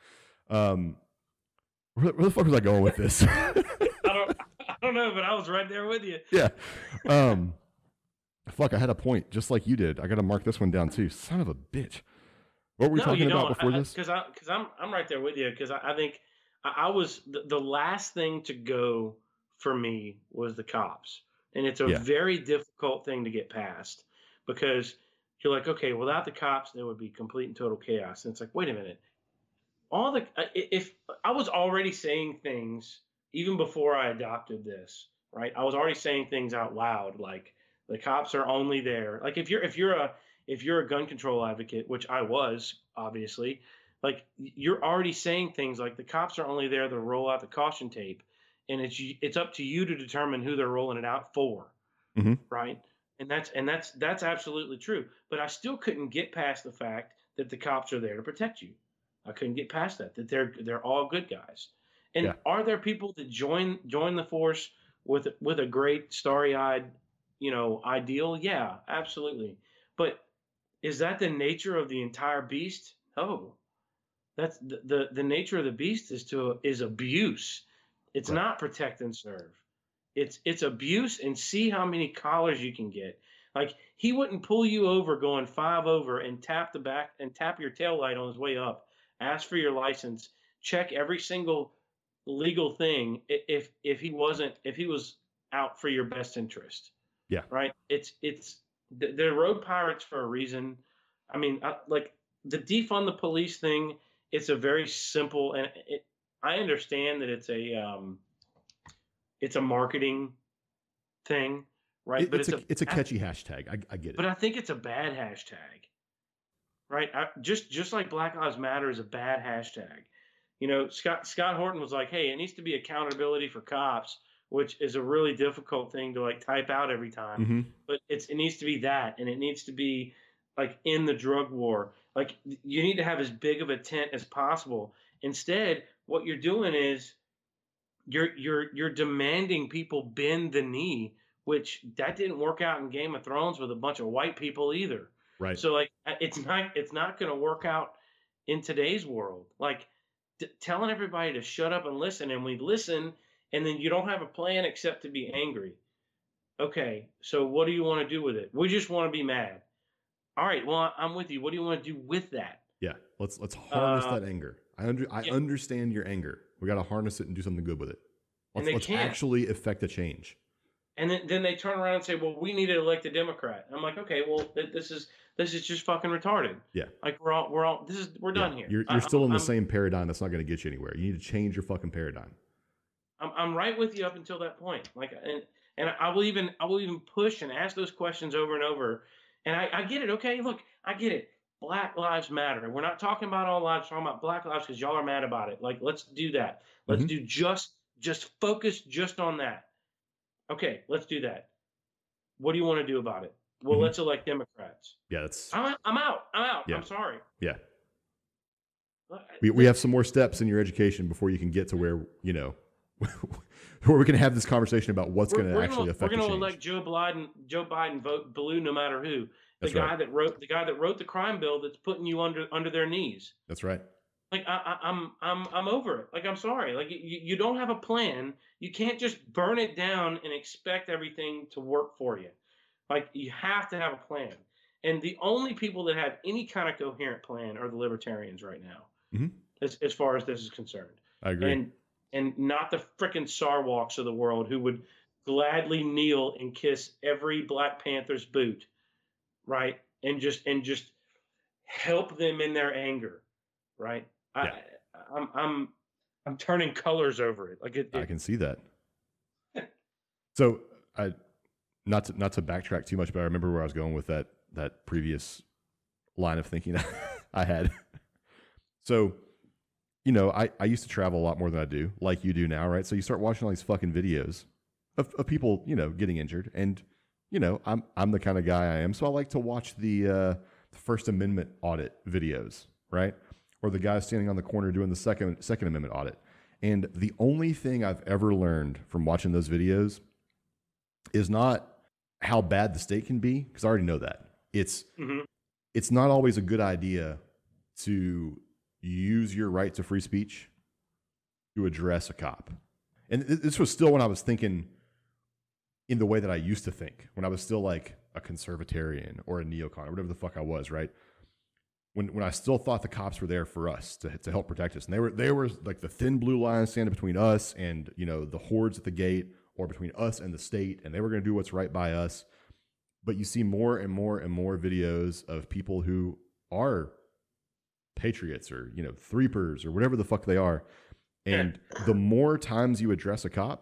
S1: Where the fuck was I going with this?
S2: I don't know, but I was right there with you.
S1: Yeah. Fuck, I had a point just like you did. I got to mark this one down too. Son of a bitch. What were we talking about before this?
S2: Because I'm right there with you, because I think I was the last thing to go for me was the cops. And it's a very difficult thing to get past, because you're like, okay, without the cops, there would be complete and total chaos. And it's like, wait a minute. If I was already saying things even before I adopted this, right? I was already saying things out loud, like the cops are only there. Like if you're a gun control advocate, which I was, obviously, like, you're already saying things like the cops are only there to roll out the caution tape, and it's up to you to determine who they're rolling it out for, right? And that's absolutely true. But I still couldn't get past the fact that the cops are there to protect you. I couldn't get past that they're all good guys. And are there people that join the force with a great starry-eyed, ideal? Yeah, absolutely. But is that the nature of the entire beast? No. That's the nature of the beast is abuse. It's not protect and serve. it's abuse, and see how many collars you can get. Like, he wouldn't pull you over going 5 over and tap your tail light on his way up, ask for your license, check every single legal thing if he was out for your best interest.
S1: Yeah.
S2: Right. They're road pirates for a reason. I mean, like the defund the police thing. It's a very simple, and I understand that it's a marketing thing, right? But
S1: it's a catchy hashtag. I get it.
S2: But I think it's a bad hashtag, right? Just like Black Lives Matter is a bad hashtag. You know, Scott Horton was like, hey, it needs to be accountability for cops, which is a really difficult thing to like type out every time.
S1: Mm-hmm.
S2: But it needs to be that, and it needs to be like in the drug war. Like, you need to have as big of a tent as possible. Instead, what you're doing is you're demanding people bend the knee, which that didn't work out in Game of Thrones with a bunch of white people either.
S1: Right.
S2: So like, it's not going to work out in today's world. Like, telling everybody to shut up and listen, and we listen, and then you don't have a plan except to be angry. Okay, so what do you want to do with it? We just want to be mad. All right, well, I'm with you. What do you want to do with that?
S1: Yeah, let's harness that anger. I understand your anger. We got to harness it and do something good with it. Let's actually effect a change.
S2: And then they turn around and say, "Well, we need to elect a Democrat." I'm like, "Okay, well, this is just fucking retarded."
S1: Yeah,
S2: like we're done here.
S1: You're still in the same paradigm. That's not going to get you anywhere. You need to change your fucking paradigm.
S2: I'm right with you up until that point. Like, and I will even push and ask those questions over and over. And I get it. Okay, look, I get it. Black Lives Matter. We're not talking about all lives. We're talking about Black lives because y'all are mad about it. Like, let's do that. Let's do just focus just on that. Okay, let's do that. What do you want to do about it? Well, let's elect Democrats.
S1: Yeah, that's.
S2: I'm out. Yeah. I'm sorry.
S1: Yeah. We have some more steps in your education before you can get to where, you know, where we can have this conversation about what's going to actually affect.
S2: We're going to elect Joe Biden vote blue no matter who. The guy that wrote the crime bill that's putting you under their knees.
S1: That's right.
S2: Like, I'm over it. Like, I'm sorry. Like, you don't have a plan. You can't just burn it down and expect everything to work for you. Like, you have to have a plan. And the only people that have any kind of coherent plan are the libertarians right now, as far as this is concerned.
S1: I agree.
S2: And not the frickin' Sarwalks of the world who would gladly kneel and kiss every Black Panther's boot, right? And just help them in their anger, right? Yeah. I'm turning colors over it. Like
S1: I can see that. So not to backtrack too much, but I remember where I was going with that previous line of thinking I had. So, you know, I used to travel a lot more than I do, like you do now, right? So you start watching all these fucking videos of people, you know, getting injured, and you know, I'm the kind of guy I am, so I like to watch the First Amendment audit videos, right? Or the guy standing on the corner doing the Second Amendment audit. And the only thing I've ever learned from watching those videos is not how bad the state can be, because I already know that. It's not always a good idea to use your right to free speech to address a cop. And this was still when I was thinking in the way that I used to think, when I was still like a conservatarian or a neocon or whatever the fuck I was, right? When I still thought the cops were there for us to help protect us. And they were like the thin blue line standing between us and, you know, the hordes at the gate, or between us and the state, and they were going to do what's right by us. But you see more and more and more videos of people who are patriots or, you know, threepers or whatever the fuck they are. And the more times you address a cop,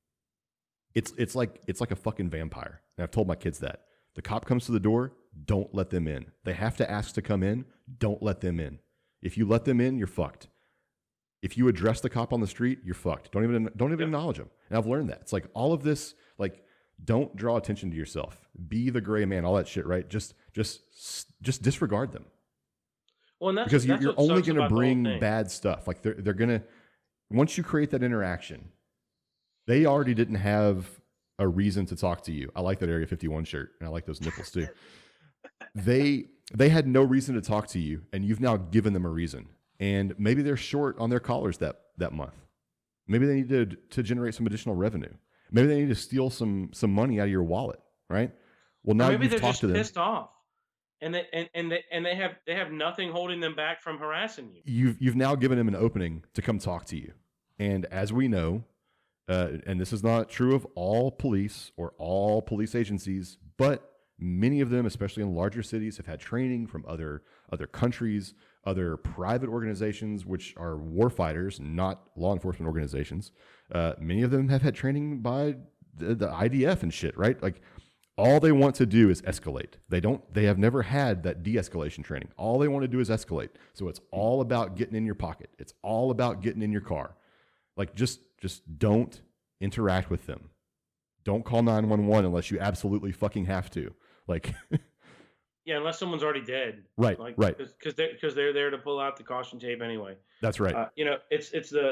S1: it's like a fucking vampire. And I've told my kids that. The cop comes to the door, don't let them in. They have to ask to come in, don't let them in. If you let them in, you're fucked. If you address the cop on the street, you're fucked. Don't even acknowledge them. And I've learned that. It's like all of this, like, don't draw attention to yourself. Be the gray man, all that shit, right? Just disregard them.
S2: Well, and
S1: because you're only going to bring bad stuff. Like they're going to, once you create that interaction, they already didn't have a reason to talk to you. I like that Area 51 shirt, and I like those nipples too. They had no reason to talk to you, and you've now given them a reason. And maybe they're short on their collars that month. Maybe they need to generate some additional revenue. Maybe they need to steal some money out of your wallet, right? Well, now
S2: maybe
S1: you've
S2: they're
S1: talked
S2: just
S1: to them.
S2: pissed off, and they have nothing holding them back from harassing you.
S1: You've now given them an opening to come talk to you, and as we know, and this is not true of all police or all police agencies, but many of them, especially in larger cities, have had training from other countries, other private organizations, which are war fighters, not law enforcement organizations. Many of them have had training by the IDF and shit, right? Like, all they want to do is escalate. They have never had that de-escalation training. All they want to do is escalate. So it's all about getting in your pocket. It's all about getting in your car. Like, just don't interact with them. Don't call 911 unless you absolutely fucking have to. Like,
S2: yeah, unless someone's already dead.
S1: Right,
S2: like,
S1: right.
S2: Because they're there to pull out the caution tape anyway.
S1: That's right.
S2: It's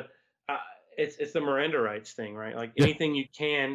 S2: the Miranda rights thing, right? Like, anything you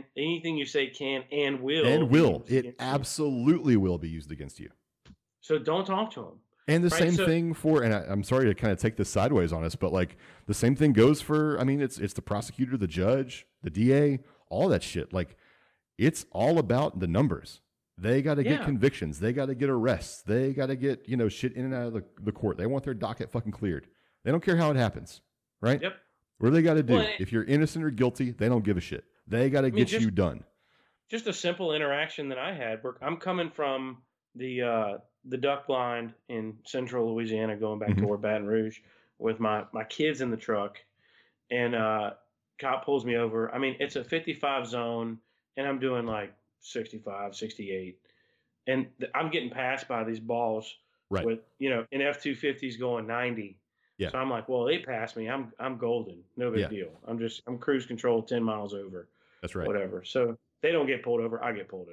S2: say can and will.
S1: It absolutely will be used against you.
S2: So don't talk to them.
S1: And the same thing for, and I'm sorry to kind of take this sideways on us, but like the same thing goes for, I mean, it's the prosecutor, the judge, the DA, all that shit. Like, it's all about the numbers. They got to get convictions. They got to get arrests. They got to get, shit in and out of the court. They want their docket fucking cleared. They don't care how it happens, right?
S2: Yep.
S1: What do they got to do? If you're innocent or guilty, they don't give a shit. They got to get you done.
S2: Just a simple interaction that I had. I'm coming from the duck blind in central Louisiana, going back toward Baton Rouge with my kids in the truck, and cop pulls me over. I mean, it's a 55 zone, and I'm doing like 65, 68, and I'm getting passed by these balls with in F-250s going 90.
S1: Yeah.
S2: So I'm like, well, they passed me. I'm golden. No big deal. I'm cruise control 10 miles over.
S1: That's right.
S2: Whatever. So they don't get pulled over. I get pulled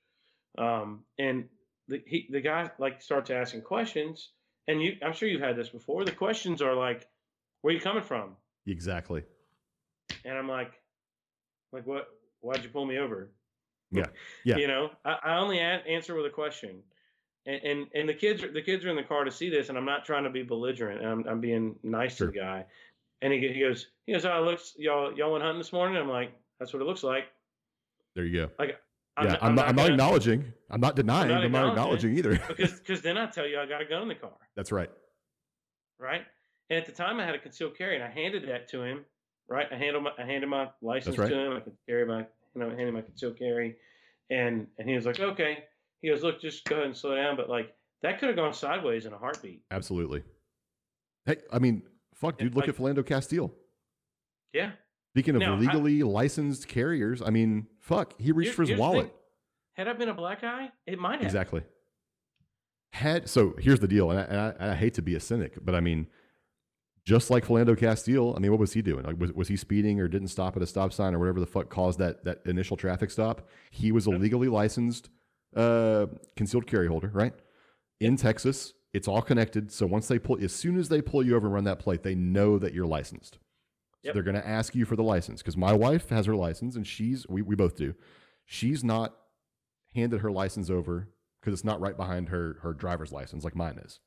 S2: over. And the guy like starts asking questions, and I'm sure you've had this before. The questions are like, where are you coming from?
S1: Exactly.
S2: And I'm like what? Why'd you pull me over?
S1: Yeah. Yeah.
S2: I only answer with a question. And the kids are in the car to see this, and I'm not trying to be belligerent. And I'm being nice to the guy. And he goes, oh, it looks, y'all went hunting this morning? I'm like, that's what it looks like.
S1: There you go.
S2: Like,
S1: I'm not acknowledging. I'm not denying. I'm not acknowledging either.
S2: because then I tell you I got a gun in the car.
S1: That's right.
S2: Right. And at the time I had a concealed carry, and I handed that to him. Right. I handed my license to him. I could carry handed my concealed carry, and he was like, okay. He goes, look, just go ahead and slow down. But like, that could have gone sideways in a heartbeat.
S1: Absolutely. Hey, I mean, fuck, dude, look at Philando Castile.
S2: Yeah.
S1: Speaking of legally licensed carriers, I mean, fuck, he reached for his wallet.
S2: Had I been a black guy, it might have.
S1: Exactly. So here's the deal, and I hate to be a cynic, but I mean, just like Philando Castile, I mean, what was he doing? Like, was he speeding or didn't stop at a stop sign or whatever the fuck caused that initial traffic stop? He was a legally licensed concealed carry holder, right? In Texas, it's all connected. So as soon as they pull you over and run that plate, they know that you're licensed. So they're going to ask you for the license, because my wife has her license, and we both do. She's not handed her license over because it's not right behind her driver's license like mine is.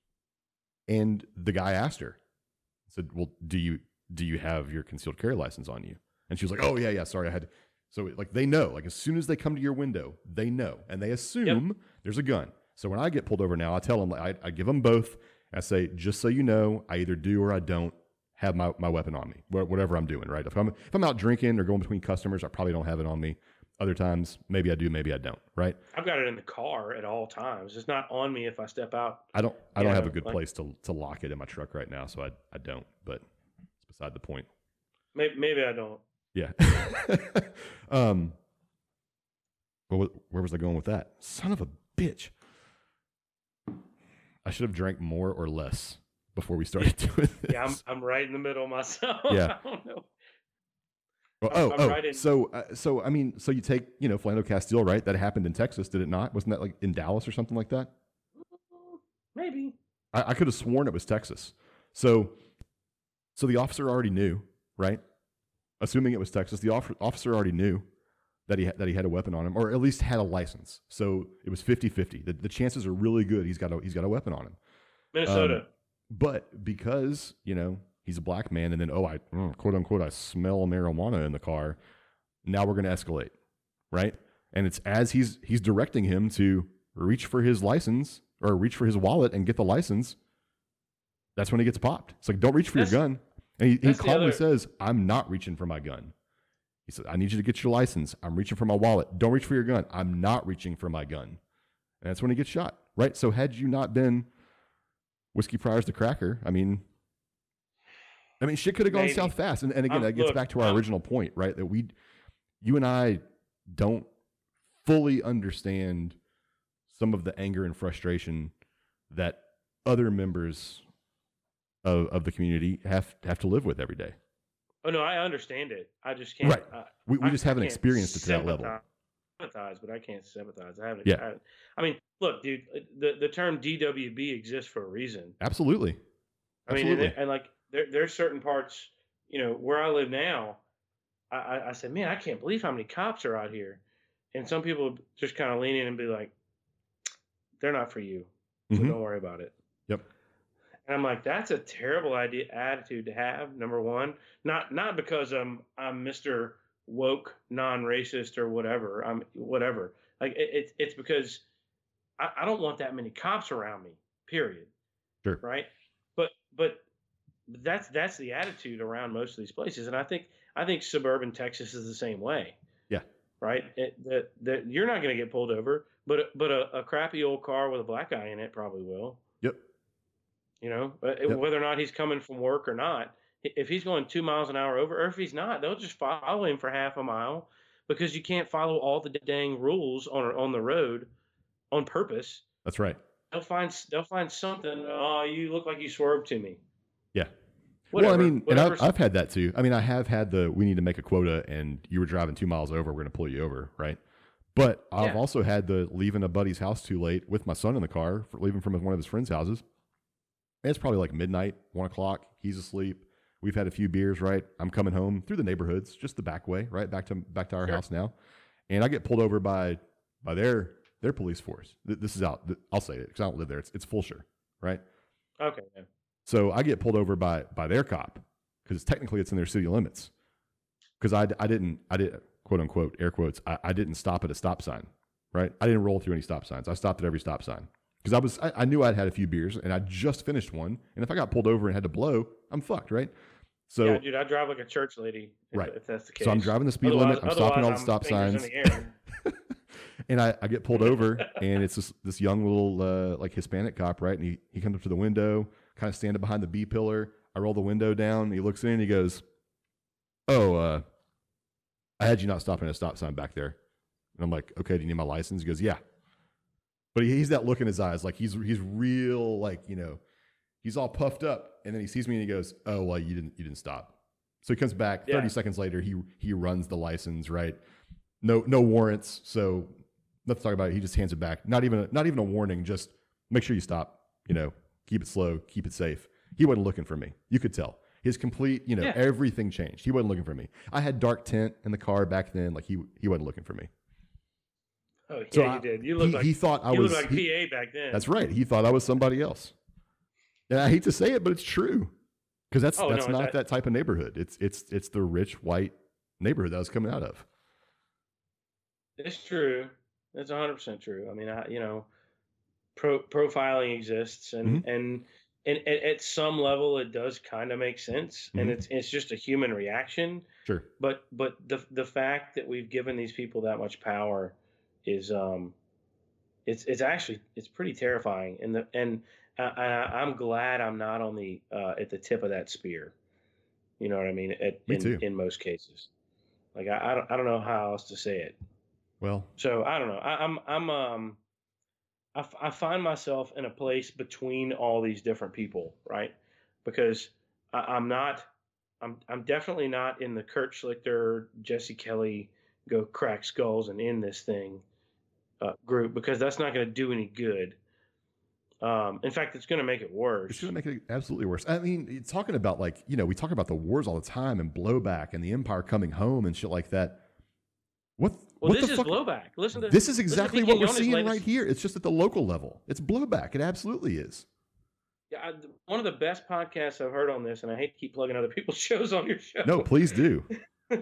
S1: And the guy asked her, said, well, do you have your concealed carry license on you? And she was like, oh yeah, sorry, I had. So like, they know, like, as soon as they come to your window, they know, and they assume there's a gun. So when I get pulled over now, I tell them, like, I give them both. I say, just so you know, I either do or I don't have my weapon on me, whatever I'm doing, right? If I'm out drinking or going between customers, I probably don't have it on me. Other times, maybe I do, maybe I don't, right?
S2: I've got it in the car at all times. It's not on me if I step out.
S1: I don't have a good place to lock it in my truck right now, so I don't, but it's beside the point.
S2: Maybe I don't.
S1: Yeah. Where was I going with that? Son of a bitch. I should have drank more or less before we started doing this.
S2: Yeah, I'm right in the middle myself.
S1: Yeah.
S2: I don't know.
S1: Well, so I mean, so you take, Philando Castile, right? That happened in Texas, did it not? Wasn't that like in Dallas or something like that?
S2: Maybe.
S1: I could have sworn it was Texas. So the officer already knew, right? Assuming it was Texas, the officer already knew that he had a weapon on him, or at least had a license. So it was 50-50. The chances are really good he's got a weapon on him.
S2: Minnesota.
S1: But because, he's a black man, and then, quote unquote, I smell marijuana in the car. Now we're going to escalate, right? And it's as he's directing him to reach for his license or reach for his wallet and get the license, that's when he gets popped. It's like, don't reach for your gun. And he calmly says, I'm not reaching for my gun. He said, I need you to get your license. I'm reaching for my wallet. Don't reach for your gun. I'm not reaching for my gun. And that's when he gets shot, right? So had you not been Whiskey Priors the Cracker, I mean, shit could have gone south fast. And again, that gets back to our original point, right? That you and I don't fully understand some of the anger and frustration that other members of the community have to live with every day.
S2: Oh no, I understand it. I just can't.
S1: Right. We just haven't experienced it to that level.
S2: Sympathize, but I can't sympathize. I haven't.
S1: Yeah.
S2: I mean, look, dude. The term DWB exists for a reason.
S1: Absolutely.
S2: I mean, and like there's certain parts, where I live now. I said, man, I can't believe how many cops are out here, and some people just kind of lean in and be like, they're not for you, so don't worry about it.
S1: Yep.
S2: And I'm like, that's a terrible attitude to have. Number one, not because I'm Mr. Woke, non-racist or whatever. I'm whatever. Like it's because I don't want that many cops around me. Period.
S1: Sure.
S2: Right. But that's the attitude around most of these places, and I think suburban Texas is the same way.
S1: Yeah.
S2: Right. That you're not going to get pulled over, but a crappy old car with a black guy in it probably will.
S1: Yep.
S2: Whether or not he's coming from work or not, if he's going 2 miles an hour over, or if he's not, they'll just follow him for half a mile because you can't follow all the dang rules on the road on purpose.
S1: That's right.
S2: They'll find something. Oh, you look like you swerved to me.
S1: Yeah.
S2: Whatever,
S1: and I've had that too. I have had we need to make a quota and you were driving 2 miles over, we're going to pull you over, right? But I've also had the leaving a buddy's house too late with my son in the car, leaving from one of his friend's houses. It's probably like midnight, 1 o'clock. He's asleep. We've had a few beers, right? I'm coming home through the neighborhoods, just the back way, right? Back to our house now. And I get pulled over by their police force. This is out. I'll say it because I don't live there. It's Fulshear, right?
S2: Okay. Man.
S1: So I get pulled over by their cop because technically it's in their city limits. Because I didn't quote unquote air quotes. I didn't stop at a stop sign, right? I didn't roll through any stop signs. I stopped at every stop sign. Because I knew I'd had a few beers and I just finished one. And if I got pulled over and had to blow, I'm fucked, right? So,
S2: yeah, dude, I drive like a church lady. If that's the case.
S1: So I'm driving the speed limit. I'm stopping all the stop signs. And I get pulled over, and it's this young little like Hispanic cop, right? And he comes up to the window, kind of standing behind the B pillar. I roll the window down. He looks in and he goes, "Oh, I had you not stopping at a stop sign back there." And I'm like, "Okay, do you need my license?" He goes, "Yeah." But he's that look in his eyes, like he's real, like, he's all puffed up, and then he sees me and he goes, "Oh, well, you didn't stop." So he comes back 30 seconds later. He runs the license, right? No warrants, so nothing to talk about. He just hands it back. Not even a warning. Just make sure you stop. Keep it slow, keep it safe. He wasn't looking for me. You could tell his complete, everything changed. He wasn't looking for me. I had dark tint in the car back then. Like he wasn't looking for me.
S2: Oh, yeah, so you did. You looked like,
S1: he thought I was
S2: like PA back then.
S1: That's right. He thought I was somebody else. And I hate to say it, but it's true. Because that's not that type of neighborhood. It's the rich white neighborhood that I was coming out of.
S2: It's true. It's 100% true. I mean, profiling exists, and at some level, it does kind of make sense, and it's just a human reaction.
S1: Sure.
S2: But the fact that we've given these people that much power is it's pretty terrifying, and I'm glad I'm not on the at the tip of that spear. You know what I mean?
S1: Me too.
S2: In most cases, like I don't know how else to say it.
S1: Well,
S2: so I don't know. I find myself in a place between all these different people, right? Because I'm definitely not in the Kurt Schlichter, Jesse Kelly, go crack skulls and end this thing group, because that's not going to do any good. In fact, it's going to make it worse.
S1: It's going to make it absolutely worse. I mean, talking about we talk about the wars all the time and blowback and the empire coming home and shit like that.
S2: This is blowback.
S1: This is exactly what we're seeing right here. It's just at the local level. It's blowback. It absolutely is.
S2: Yeah, one of the best podcasts I've heard on this, and I hate to keep plugging other people's shows on your show.
S1: No, please do.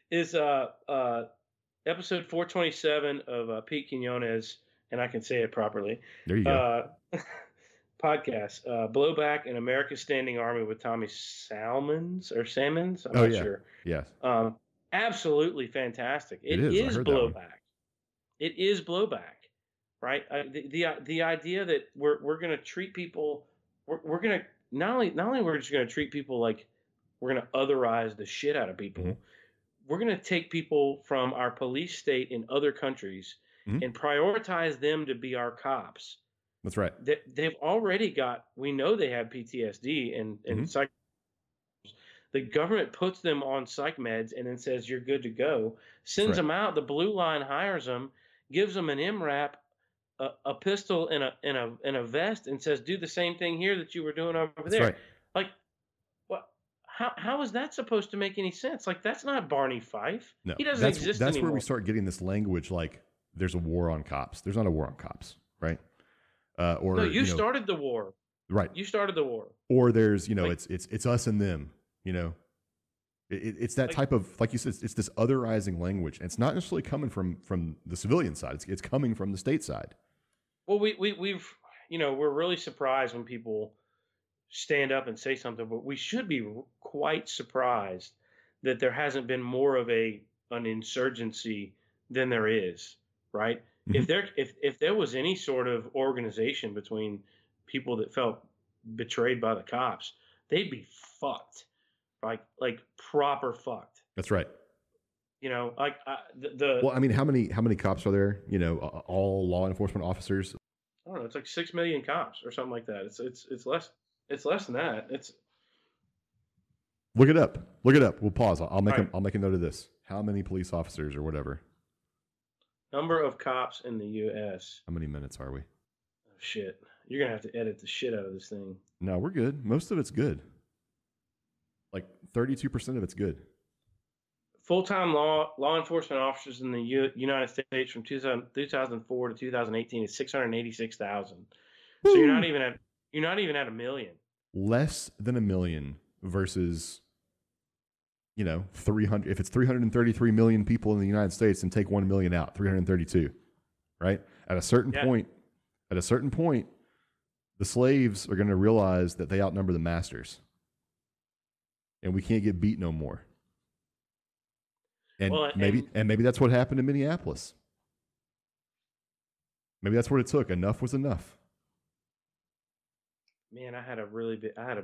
S2: is episode 427 of Pete Quinones, and I can say it properly.
S1: There you go.
S2: Podcast, Blowback and America's Standing Army with Tommy Salmons. I'm not sure.
S1: Yes.
S2: Absolutely fantastic. It is Blowback. It is Blowback, right? The idea that we're going to treat people, we're going to not only we're just going to treat people like we're going to otherize the shit out of people. Mm-hmm. We're going to take people from our police state in other countries mm-hmm. and prioritize them to be our cops.
S1: That's right.
S2: They've already got, we know they have PTSD and mm-hmm. psych. The government puts them on psych meds and then says, you're good to go. Sends them out. The Blue Line hires them, gives them an MRAP, a pistol and a vest, and says, do the same thing here that you were doing over there.
S1: Right.
S2: Like, what? How is that supposed to make any sense? Like, that's not Barney Fife.
S1: No,
S2: he doesn't exist
S1: That's
S2: anymore.
S1: Where we start getting this language like there's a war on cops. There's not a war on cops, right?
S2: No, you started the war.
S1: Right.
S2: You started the war.
S1: Or there's, it's us and them, It's that type of, like you said, it's this otherizing language. And it's not necessarily coming from the civilian side. It's coming from the state side.
S2: Well, we've we're really surprised when people stand up and say something, but we should be quite surprised that there hasn't been more of an insurgency than there is, right? Mm-hmm. If there was any sort of organization between people that felt betrayed by the cops, they'd be fucked, like proper fucked.
S1: That's right.
S2: Well,
S1: I mean, how many cops are there? All law enforcement officers.
S2: I don't know. It's like 6 million cops or something like that. It's less. It's less than that.
S1: Look it up. We'll pause. I'll make a note of this. How many police officers or whatever?
S2: Number of cops in the U.S.
S1: How many minutes are we?
S2: Oh, shit. You're going to have to edit the shit out of this thing.
S1: No, we're good. Most of it's good. Like 32% of it's good.
S2: Full-time law enforcement officers in the United States from 2004 to 2018 is 686,000. So you're not even at a million.
S1: Less than a million versus 300. If it's 333 million people in the United States, and take 1 million out, 332, right? At a certain point, the slaves are going to realize that they outnumber the masters, and we can't get beat no more. And maybe that's what happened in Minneapolis. Maybe that's what it took. Enough was enough.
S2: Man, I had a really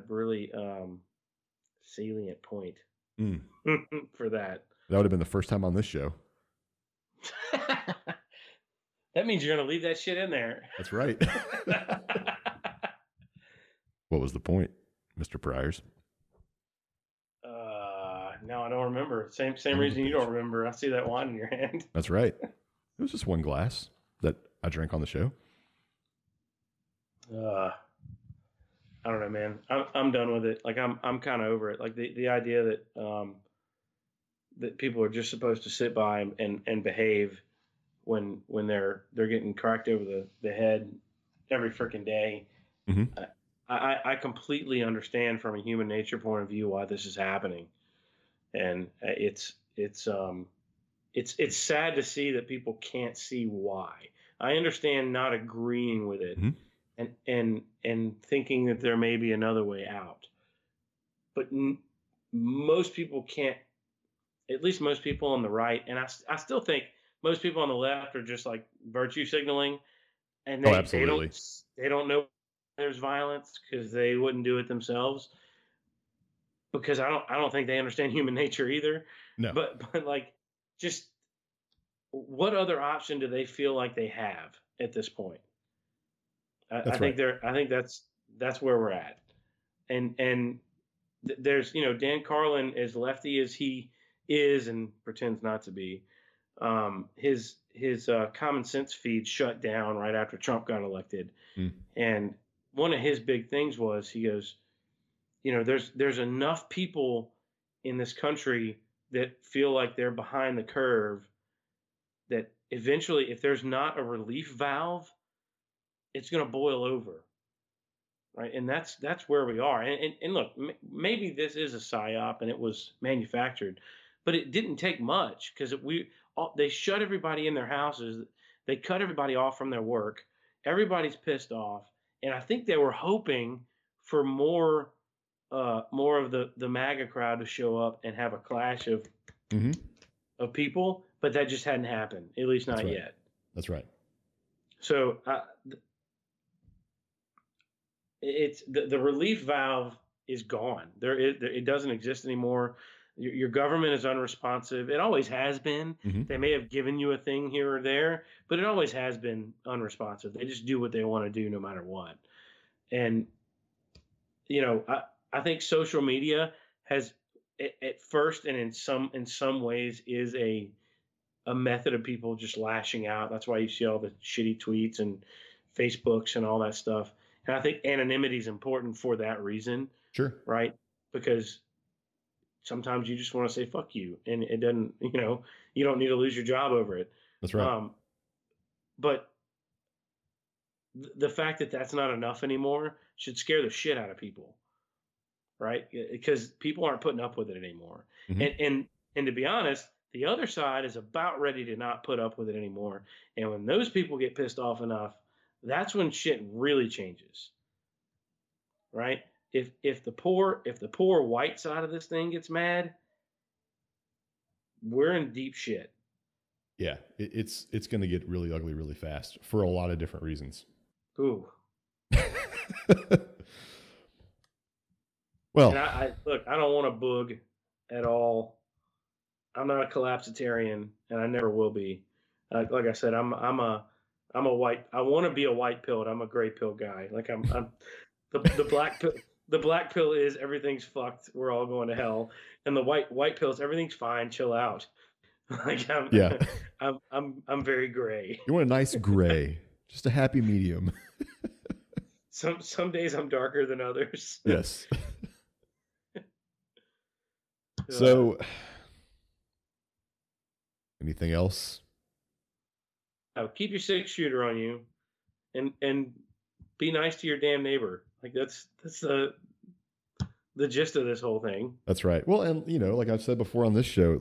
S2: salient point for that.
S1: That would have been the first time on this show.
S2: That means you're going to leave that shit in there.
S1: That's right. What was the point, Mr. Pryors?
S2: No, I don't remember. Same reason you don't remember. I see that wine in your hand.
S1: That's right. It was just one glass that I drank on the show.
S2: I don't know, man. I'm done with it. Like I'm kind of over it. Like the idea that that people are just supposed to sit by and behave when they're getting cracked over the head every freaking day. Mm-hmm. I completely understand from a human nature point of view why this is happening, and it's sad to see that people can't see why. I understand not agreeing with it. Mm-hmm. And thinking that there may be another way out, but most people can't. At least most people on the right, and I still think most people on the left are just like virtue signaling, and they don't know there's violence because they wouldn't do it themselves. Because I don't think they understand human nature either.
S1: No,
S2: but like, just what other option do they feel like they have at this point? I think that's where we're at, and there's Dan Carlin, as lefty as he is and pretends not to be, his Common Sense feed shut down right after Trump got elected, and one of his big things was he goes, there's enough people in this country that feel like they're behind the curve that eventually, if there's not a relief valve, it's going to boil over, right? And that's where we are. And look, maybe this is a psyop and it was manufactured, but it didn't take much because they shut everybody in their houses. They cut everybody off from their work. Everybody's pissed off, and I think they were hoping for more of the MAGA crowd to show up and have a clash of people, but that just hadn't happened, at least not yet.
S1: That's right.
S2: So it's the relief valve is gone. It doesn't exist anymore. Your government is unresponsive. It always has been. They may have given you a thing here or there, but it always has been unresponsive. They just do what they want to do no matter what. And, I think social media has at first and in some ways is a method of people just lashing out. That's why you see all the shitty tweets and Facebooks and all that stuff. And I think anonymity is important for that reason.
S1: Sure.
S2: Right? Because sometimes you just want to say fuck you, and it doesn't, you don't need to lose your job over it.
S1: That's right.
S2: But the fact that that's not enough anymore should scare the shit out of people, right? Because people aren't putting up with it anymore. And to be honest, the other side is about ready to not put up with it anymore. And when those people get pissed off enough, that's when shit really changes, right? If the poor white side of this thing gets mad, we're in deep shit.
S1: Yeah, it's going to get really ugly really fast for a lot of different reasons.
S2: Ooh.
S1: Well,
S2: and I don't want to boog at all. I'm not a collapsitarian, and I never will be. Like I said, I'm a white. I want to be a white pill. I'm a gray pill guy. Like I'm the black pill. The black pill is everything's fucked. We're all going to hell, and the white pill is everything's fine. Chill out. Like I'm very gray.
S1: You want a nice gray, just a happy medium.
S2: Some days I'm darker than others.
S1: Yes. So, anything else?
S2: Keep your 6-shooter on you, and be nice to your damn neighbor. Like that's the gist of this whole thing.
S1: That's right. Well, and like I've said before on this show,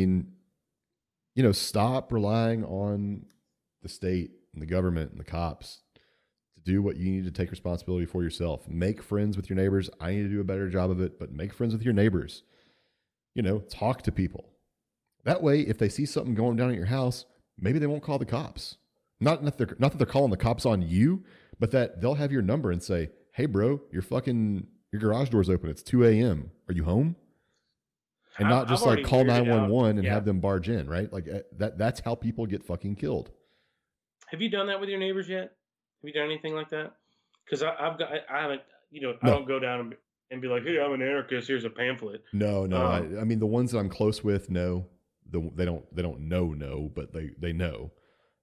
S1: stop relying on the state and the government and the cops to do what you need to take responsibility for yourself. Make friends with your neighbors. I need to do a better job of it, but make friends with your neighbors. Talk to people. That way, if they see something going down at your house, maybe they won't call the cops. Not that they're calling the cops on you, but that they'll have your number and say, "Hey, bro, your garage door's open. It's 2 a.m. Are you home?" And not just like call 911 and have them barge in, right? Like that's how people get fucking killed.
S2: Have you done that with your neighbors yet? Have you done anything like that? Because I haven't. I don't go down and be like, "Hey, I'm an anarchist. Here's a pamphlet."
S1: No. I mean, the ones that I'm close with, no. They don't know, but they know.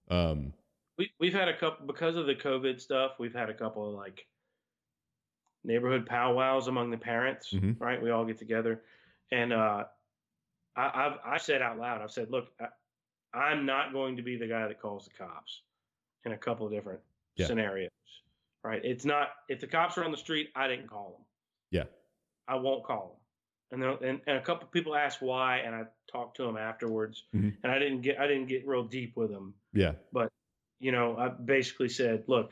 S2: We've had a couple, because of the COVID stuff. We've had a couple of like neighborhood powwows among the parents, right? We all get together, and I've said out loud, I've said, look, I'm not going to be the guy that calls the cops in a couple of different scenarios, right? It's not, if the cops are on the street, I didn't call them.
S1: Yeah, I
S2: won't call them. And a couple of people asked why, and I talked to them afterwards, and I didn't get real deep with them.
S1: Yeah,
S2: but I basically said, look,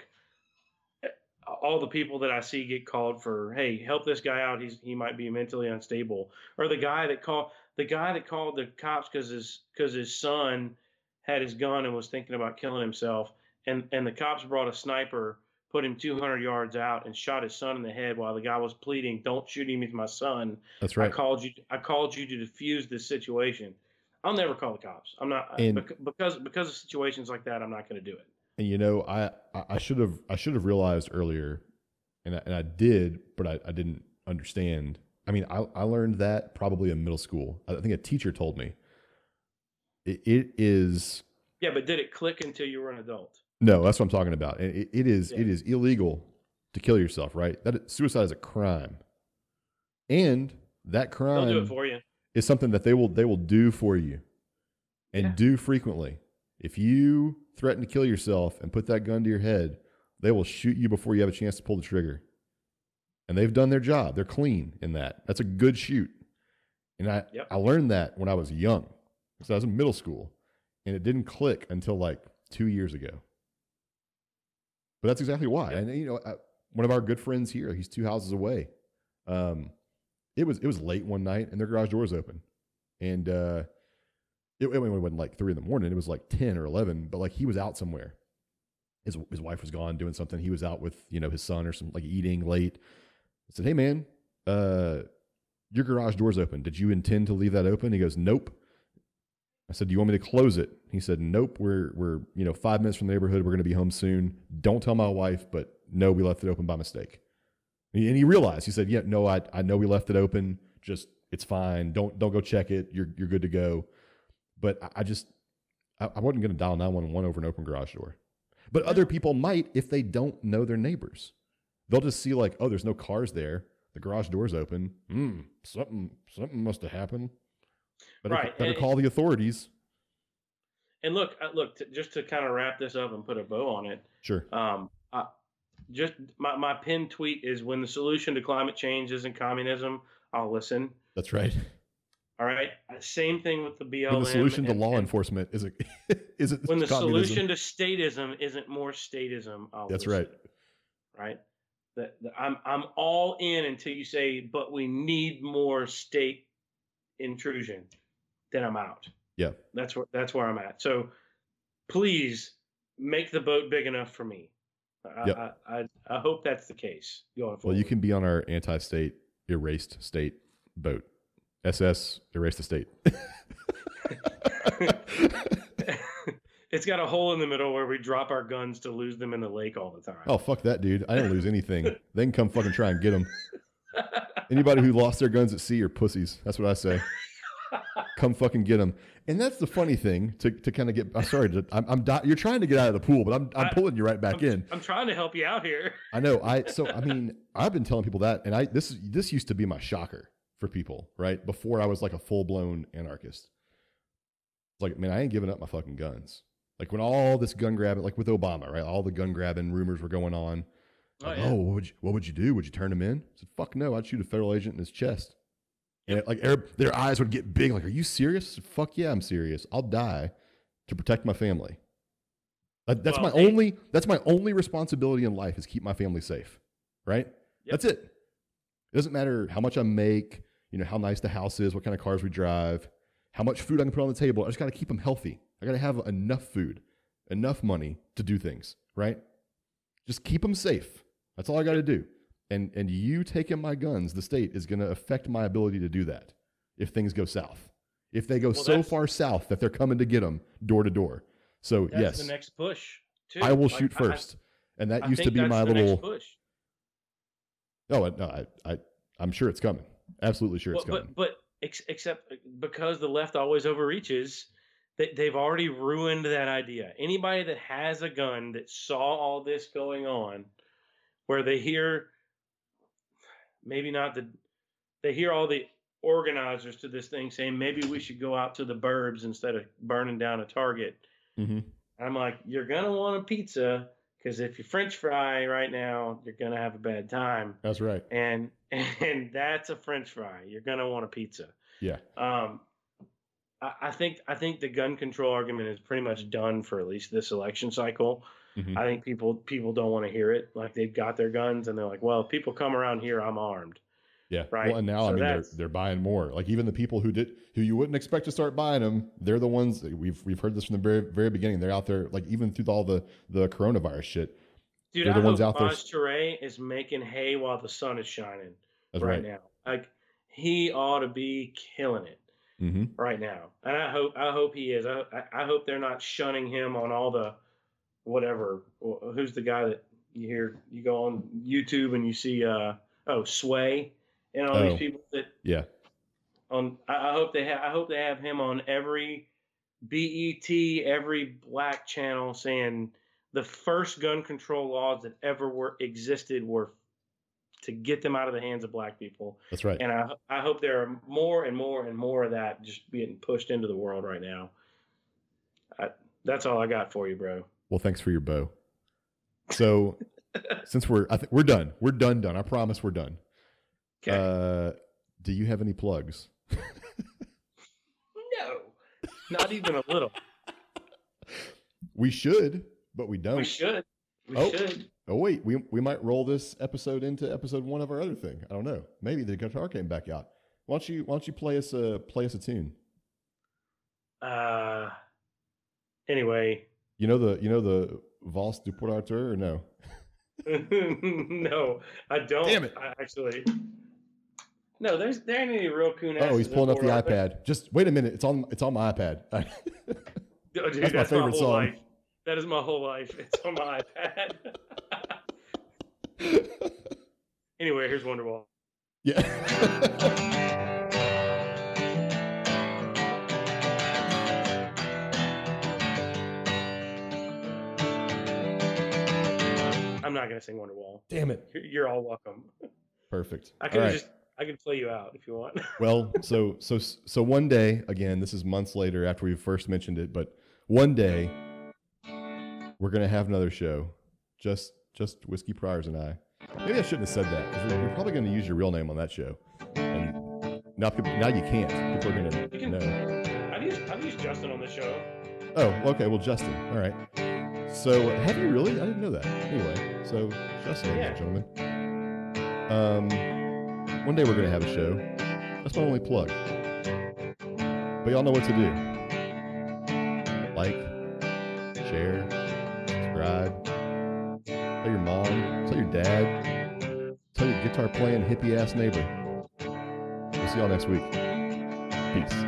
S2: all the people that I see get called for, hey, help this guy out. He might be mentally unstable, or the guy that called the cops because his son had his gun and was thinking about killing himself, and the cops brought a sniper, put him 200 yards out, and shot his son in the head while the guy was pleading, "Don't shoot him, he's my son."
S1: That's right.
S2: I called you to defuse this situation. I'll never call the cops. I'm not, because of situations like that. I'm not going to do it.
S1: And I should have realized earlier, and I did, but I didn't understand. I mean, I learned that probably in middle school. I think a teacher told me. It is.
S2: Yeah, but did it click until you were an adult?
S1: No, that's what I'm talking about. It is illegal to kill yourself, right? Suicide is a crime, and that crime,
S2: they'll do it for you,
S1: is something that they will do for you, and do frequently. If you threaten to kill yourself and put that gun to your head, they will shoot you before you have a chance to pull the trigger. And they've done their job. They're clean in that. That's a good shoot. And I learned that when I was young, because I was in middle school, and it didn't click until like 2 years ago. But that's exactly why. Yep. And one of our good friends here, he's 2 houses away. It was late one night, and their garage door was open, and it wasn't like 3 a.m. It was like 10 or 11. But like he was out somewhere. His wife was gone doing something. He was out with his son or some like eating late. I said, "Hey man, your garage door's open. Did you intend to leave that open?" He goes, "Nope." I said, "Do you want me to close it?" He said, "Nope. We're 5 minutes from the neighborhood. We're going to be home soon. Don't tell my wife, but no, we left it open by mistake." And he realized. He said, "Yeah, no, I know we left it open. Just it's fine. Don't go check it. You're good to go." But I wasn't going to dial 911 over an open garage door. But other people might if they don't know their neighbors. They'll just see like, oh, there's no cars there. The garage door's open. Something must have happened. Better call the authorities.
S2: And look, just to kind of wrap this up and put a bow on it.
S1: Sure.
S2: Just my pinned tweet is, when the solution to climate change isn't communism, I'll listen.
S1: That's right.
S2: All right. Same thing with the BLM.
S1: When the solution to law enforcement isn't
S2: when the
S1: communism.
S2: solution to statism isn't more statism, I'll
S1: That's
S2: listen.
S1: Right.
S2: Right. I'm all in until you say, but we need more state intrusion. Then I'm out.
S1: Yeah.
S2: That's where I'm at. So please make the boat big enough for me. I hope that's the case going forward.
S1: Well, you can be on our anti-state erased state boat. SS erase the state.
S2: It's got a hole in the middle where we drop our guns to lose them in the lake all the time.
S1: Oh, fuck that, dude. I didn't lose anything. They can come fucking try and get them. Anybody who lost their guns at sea are pussies. That's what I say. Come fucking get them. And that's the funny thing to kind of get. I'm sorry. You're trying to get out of the pool, but I'm pulling you right back in.
S2: I'm trying to help you out here.
S1: I know. I've been telling people that, and this used to be my shocker for people, right? Before I was like a full blown anarchist. It's like, man, I ain't giving up my fucking guns. Like when all this gun grabbing, like with Obama, right? All the gun grabbing rumors were going on. Like, oh, what would you do? Would you turn him in? I said, fuck no, I'd shoot a federal agent in his chest. And like their eyes would get big. Like, are you serious? I said, fuck yeah, I'm serious. I'll die to protect my family. That's my only responsibility in life, is keep my family safe. Right? Yep. That's it. It doesn't matter how much I make, how nice the house is, what kind of cars we drive, how much food I can put on the table. I just got to keep them healthy. I got to have enough food, enough money to do things, right? Just keep them safe. That's all I got to do. And you taking my guns, the state is going to affect my ability to do that if things go south. If they go so far south that they're coming to get them door to door. So
S2: that's
S1: yes,
S2: the next push too.
S1: I will shoot first. And that used to be my little push. No, I'm sure it's coming. Absolutely sure it's coming.
S2: But except because the left always overreaches, they've already ruined that idea. Anybody that has a gun that saw all this going on, where they hear, they hear all the organizers to this thing saying maybe we should go out to the burbs instead of burning down a Target. Mm-hmm. I'm like, you're gonna want a pizza, because if you French fry right now, you're gonna have a bad time.
S1: That's right.
S2: And that's a French fry. You're gonna want a pizza.
S1: Yeah.
S2: I think the gun control argument is pretty much done for at least this election cycle. Mm-hmm. I think people don't want to hear it. Like, they've got their guns and they're like, well, if people come around here, I'm armed.
S1: Yeah.
S2: Right.
S1: Well, and now they're buying more. Like, even the people who you wouldn't expect to start buying them, they're the ones that we've heard this from the very, very beginning. They're out there, like, even through all the coronavirus shit.
S2: Dude, I hope Maj Toure is making hay while the sun is shining.
S1: That's right
S2: now. Like, he ought to be killing it. Mm-hmm. Right now, and I hope he is. I hope they're not shunning him on all the whatever. Who's the guy that you hear? You go on YouTube and you see Sway and all these people that I hope they have him on every BET, every black channel, saying the first gun control laws that ever existed were to get them out of the hands of black people.
S1: That's right.
S2: And I hope there are more and more and more of that just being pushed into the world right now. That's all I got for you, bro.
S1: Well, thanks for your bow. So since we're done. We're done. I promise we're done. Okay. Do you have any plugs?
S2: Not even a little.
S1: We should, but we don't.
S2: We should. We should.
S1: Oh wait, we might roll this episode into episode 1 of our other thing. I don't know. Maybe the guitar came back out. Why don't you play us a tune?
S2: Anyway.
S1: You know the Valse du Port Arthur or no?
S2: No, I don't.
S1: Damn it!
S2: Actually, no. There ain't any real coon.
S1: Oh, he's pulling up the iPad. Just wait a minute. It's on my iPad.
S2: Oh, dude, that's my favorite song. Life. That is my whole life. It's on my iPad. Anyway, here's Wonderwall.
S1: Yeah. I'm not gonna sing Wonderwall. Damn it!
S2: You're all welcome.
S1: Perfect.
S2: I can play you out if you want.
S1: Well, so one day, again, this is months later after we first mentioned it, but one day we're gonna have another show, just Whiskey Priors and I. Maybe I shouldn't have said that because we're probably gonna use your real name on that show, and now you can't. People are gonna know.
S2: I've used Justin on the show.
S1: Oh, okay. Well, Justin. All right. So, have you really? I didn't know that. Anyway, so Justin, ladies and gentlemen. One day we're going to have a show. That's my only plug. But y'all know what to do. Like, share, subscribe. Tell your mom. Tell your dad. Tell your guitar playing hippie ass neighbor. We'll see y'all next week. Peace.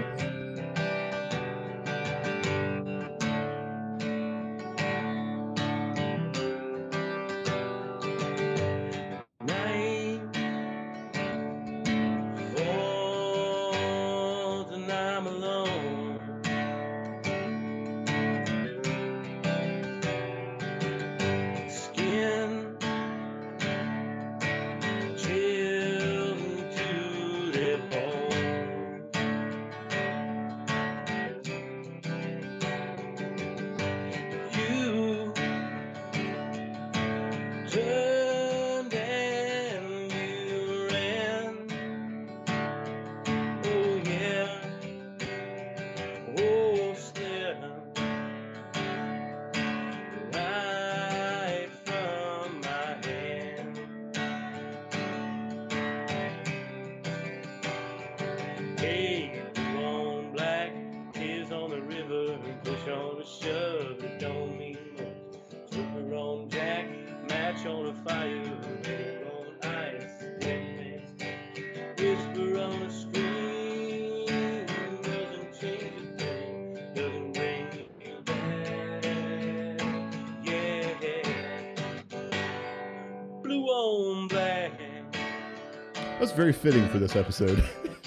S1: That's very fitting for this episode.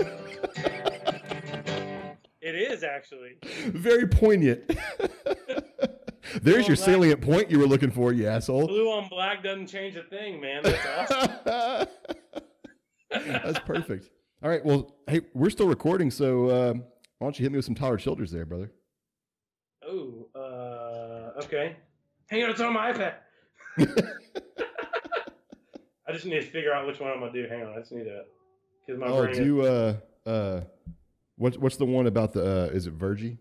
S2: It is actually.
S1: Very poignant. There's your salient point you were looking for, you asshole.
S2: Blue on black doesn't change a thing, man. That's awesome.
S1: That's perfect. All right, well, hey, we're still recording, so why don't you hit me with some Tyler Childers there, brother?
S2: Oh, okay. Hang on, it's on my iPad. I just need to figure out which one I'm gonna do. Hang on, I just need to. Cause my brain
S1: what's the one about the is it Virgie?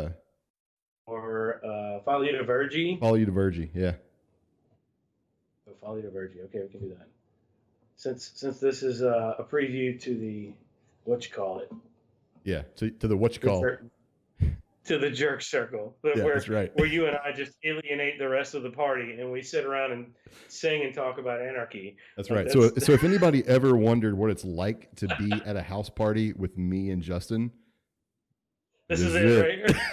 S2: Or Follow You to Virgie.
S1: Follow You to Virgie, yeah.
S2: Oh, Follow You to Virgie. Okay, we can do that. Since this is a preview to the what you call it.
S1: Yeah, to the what you call.
S2: To the jerk circle,
S1: yeah, that's right.
S2: Where you and I just alienate the rest of the party and we sit around and sing and talk about anarchy.
S1: That's right. So if anybody ever wondered what it's like to be at a house party with me and Justin,
S2: this is it, right?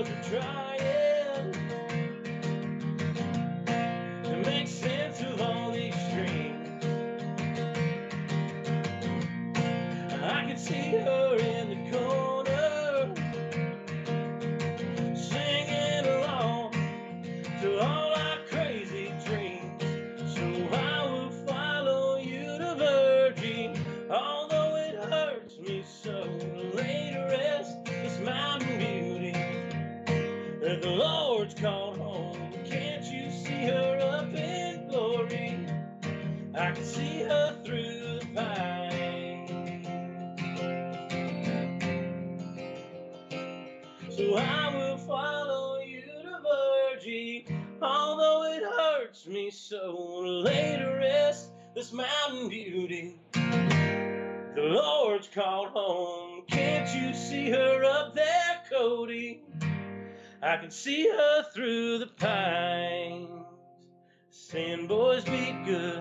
S2: world are trying to make sense of all these dreams. I can see her in the corner, singing along to all our crazy dreams. So I will follow you to Virgin, although it hurts me so. Lay to rest this mountain beauty that the Lord's called home. Can't you see her up in glory? I can see her through the pines. So I will follow you to Virgin, although it hurts me so. Lay to rest this mountain beauty the Lord's called home. Can't you see her up there, Cody? I can see her through the pines, saying, boys, be good.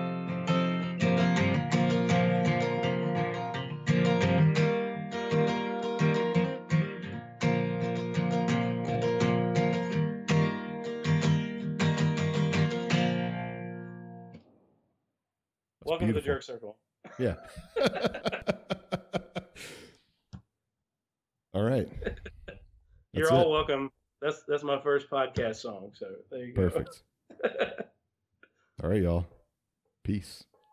S2: Welcome to the Jerk Circle.
S1: Yeah. All right.
S2: You're all welcome. That's my first podcast song. So there you go.
S1: Perfect. All right, y'all. Peace.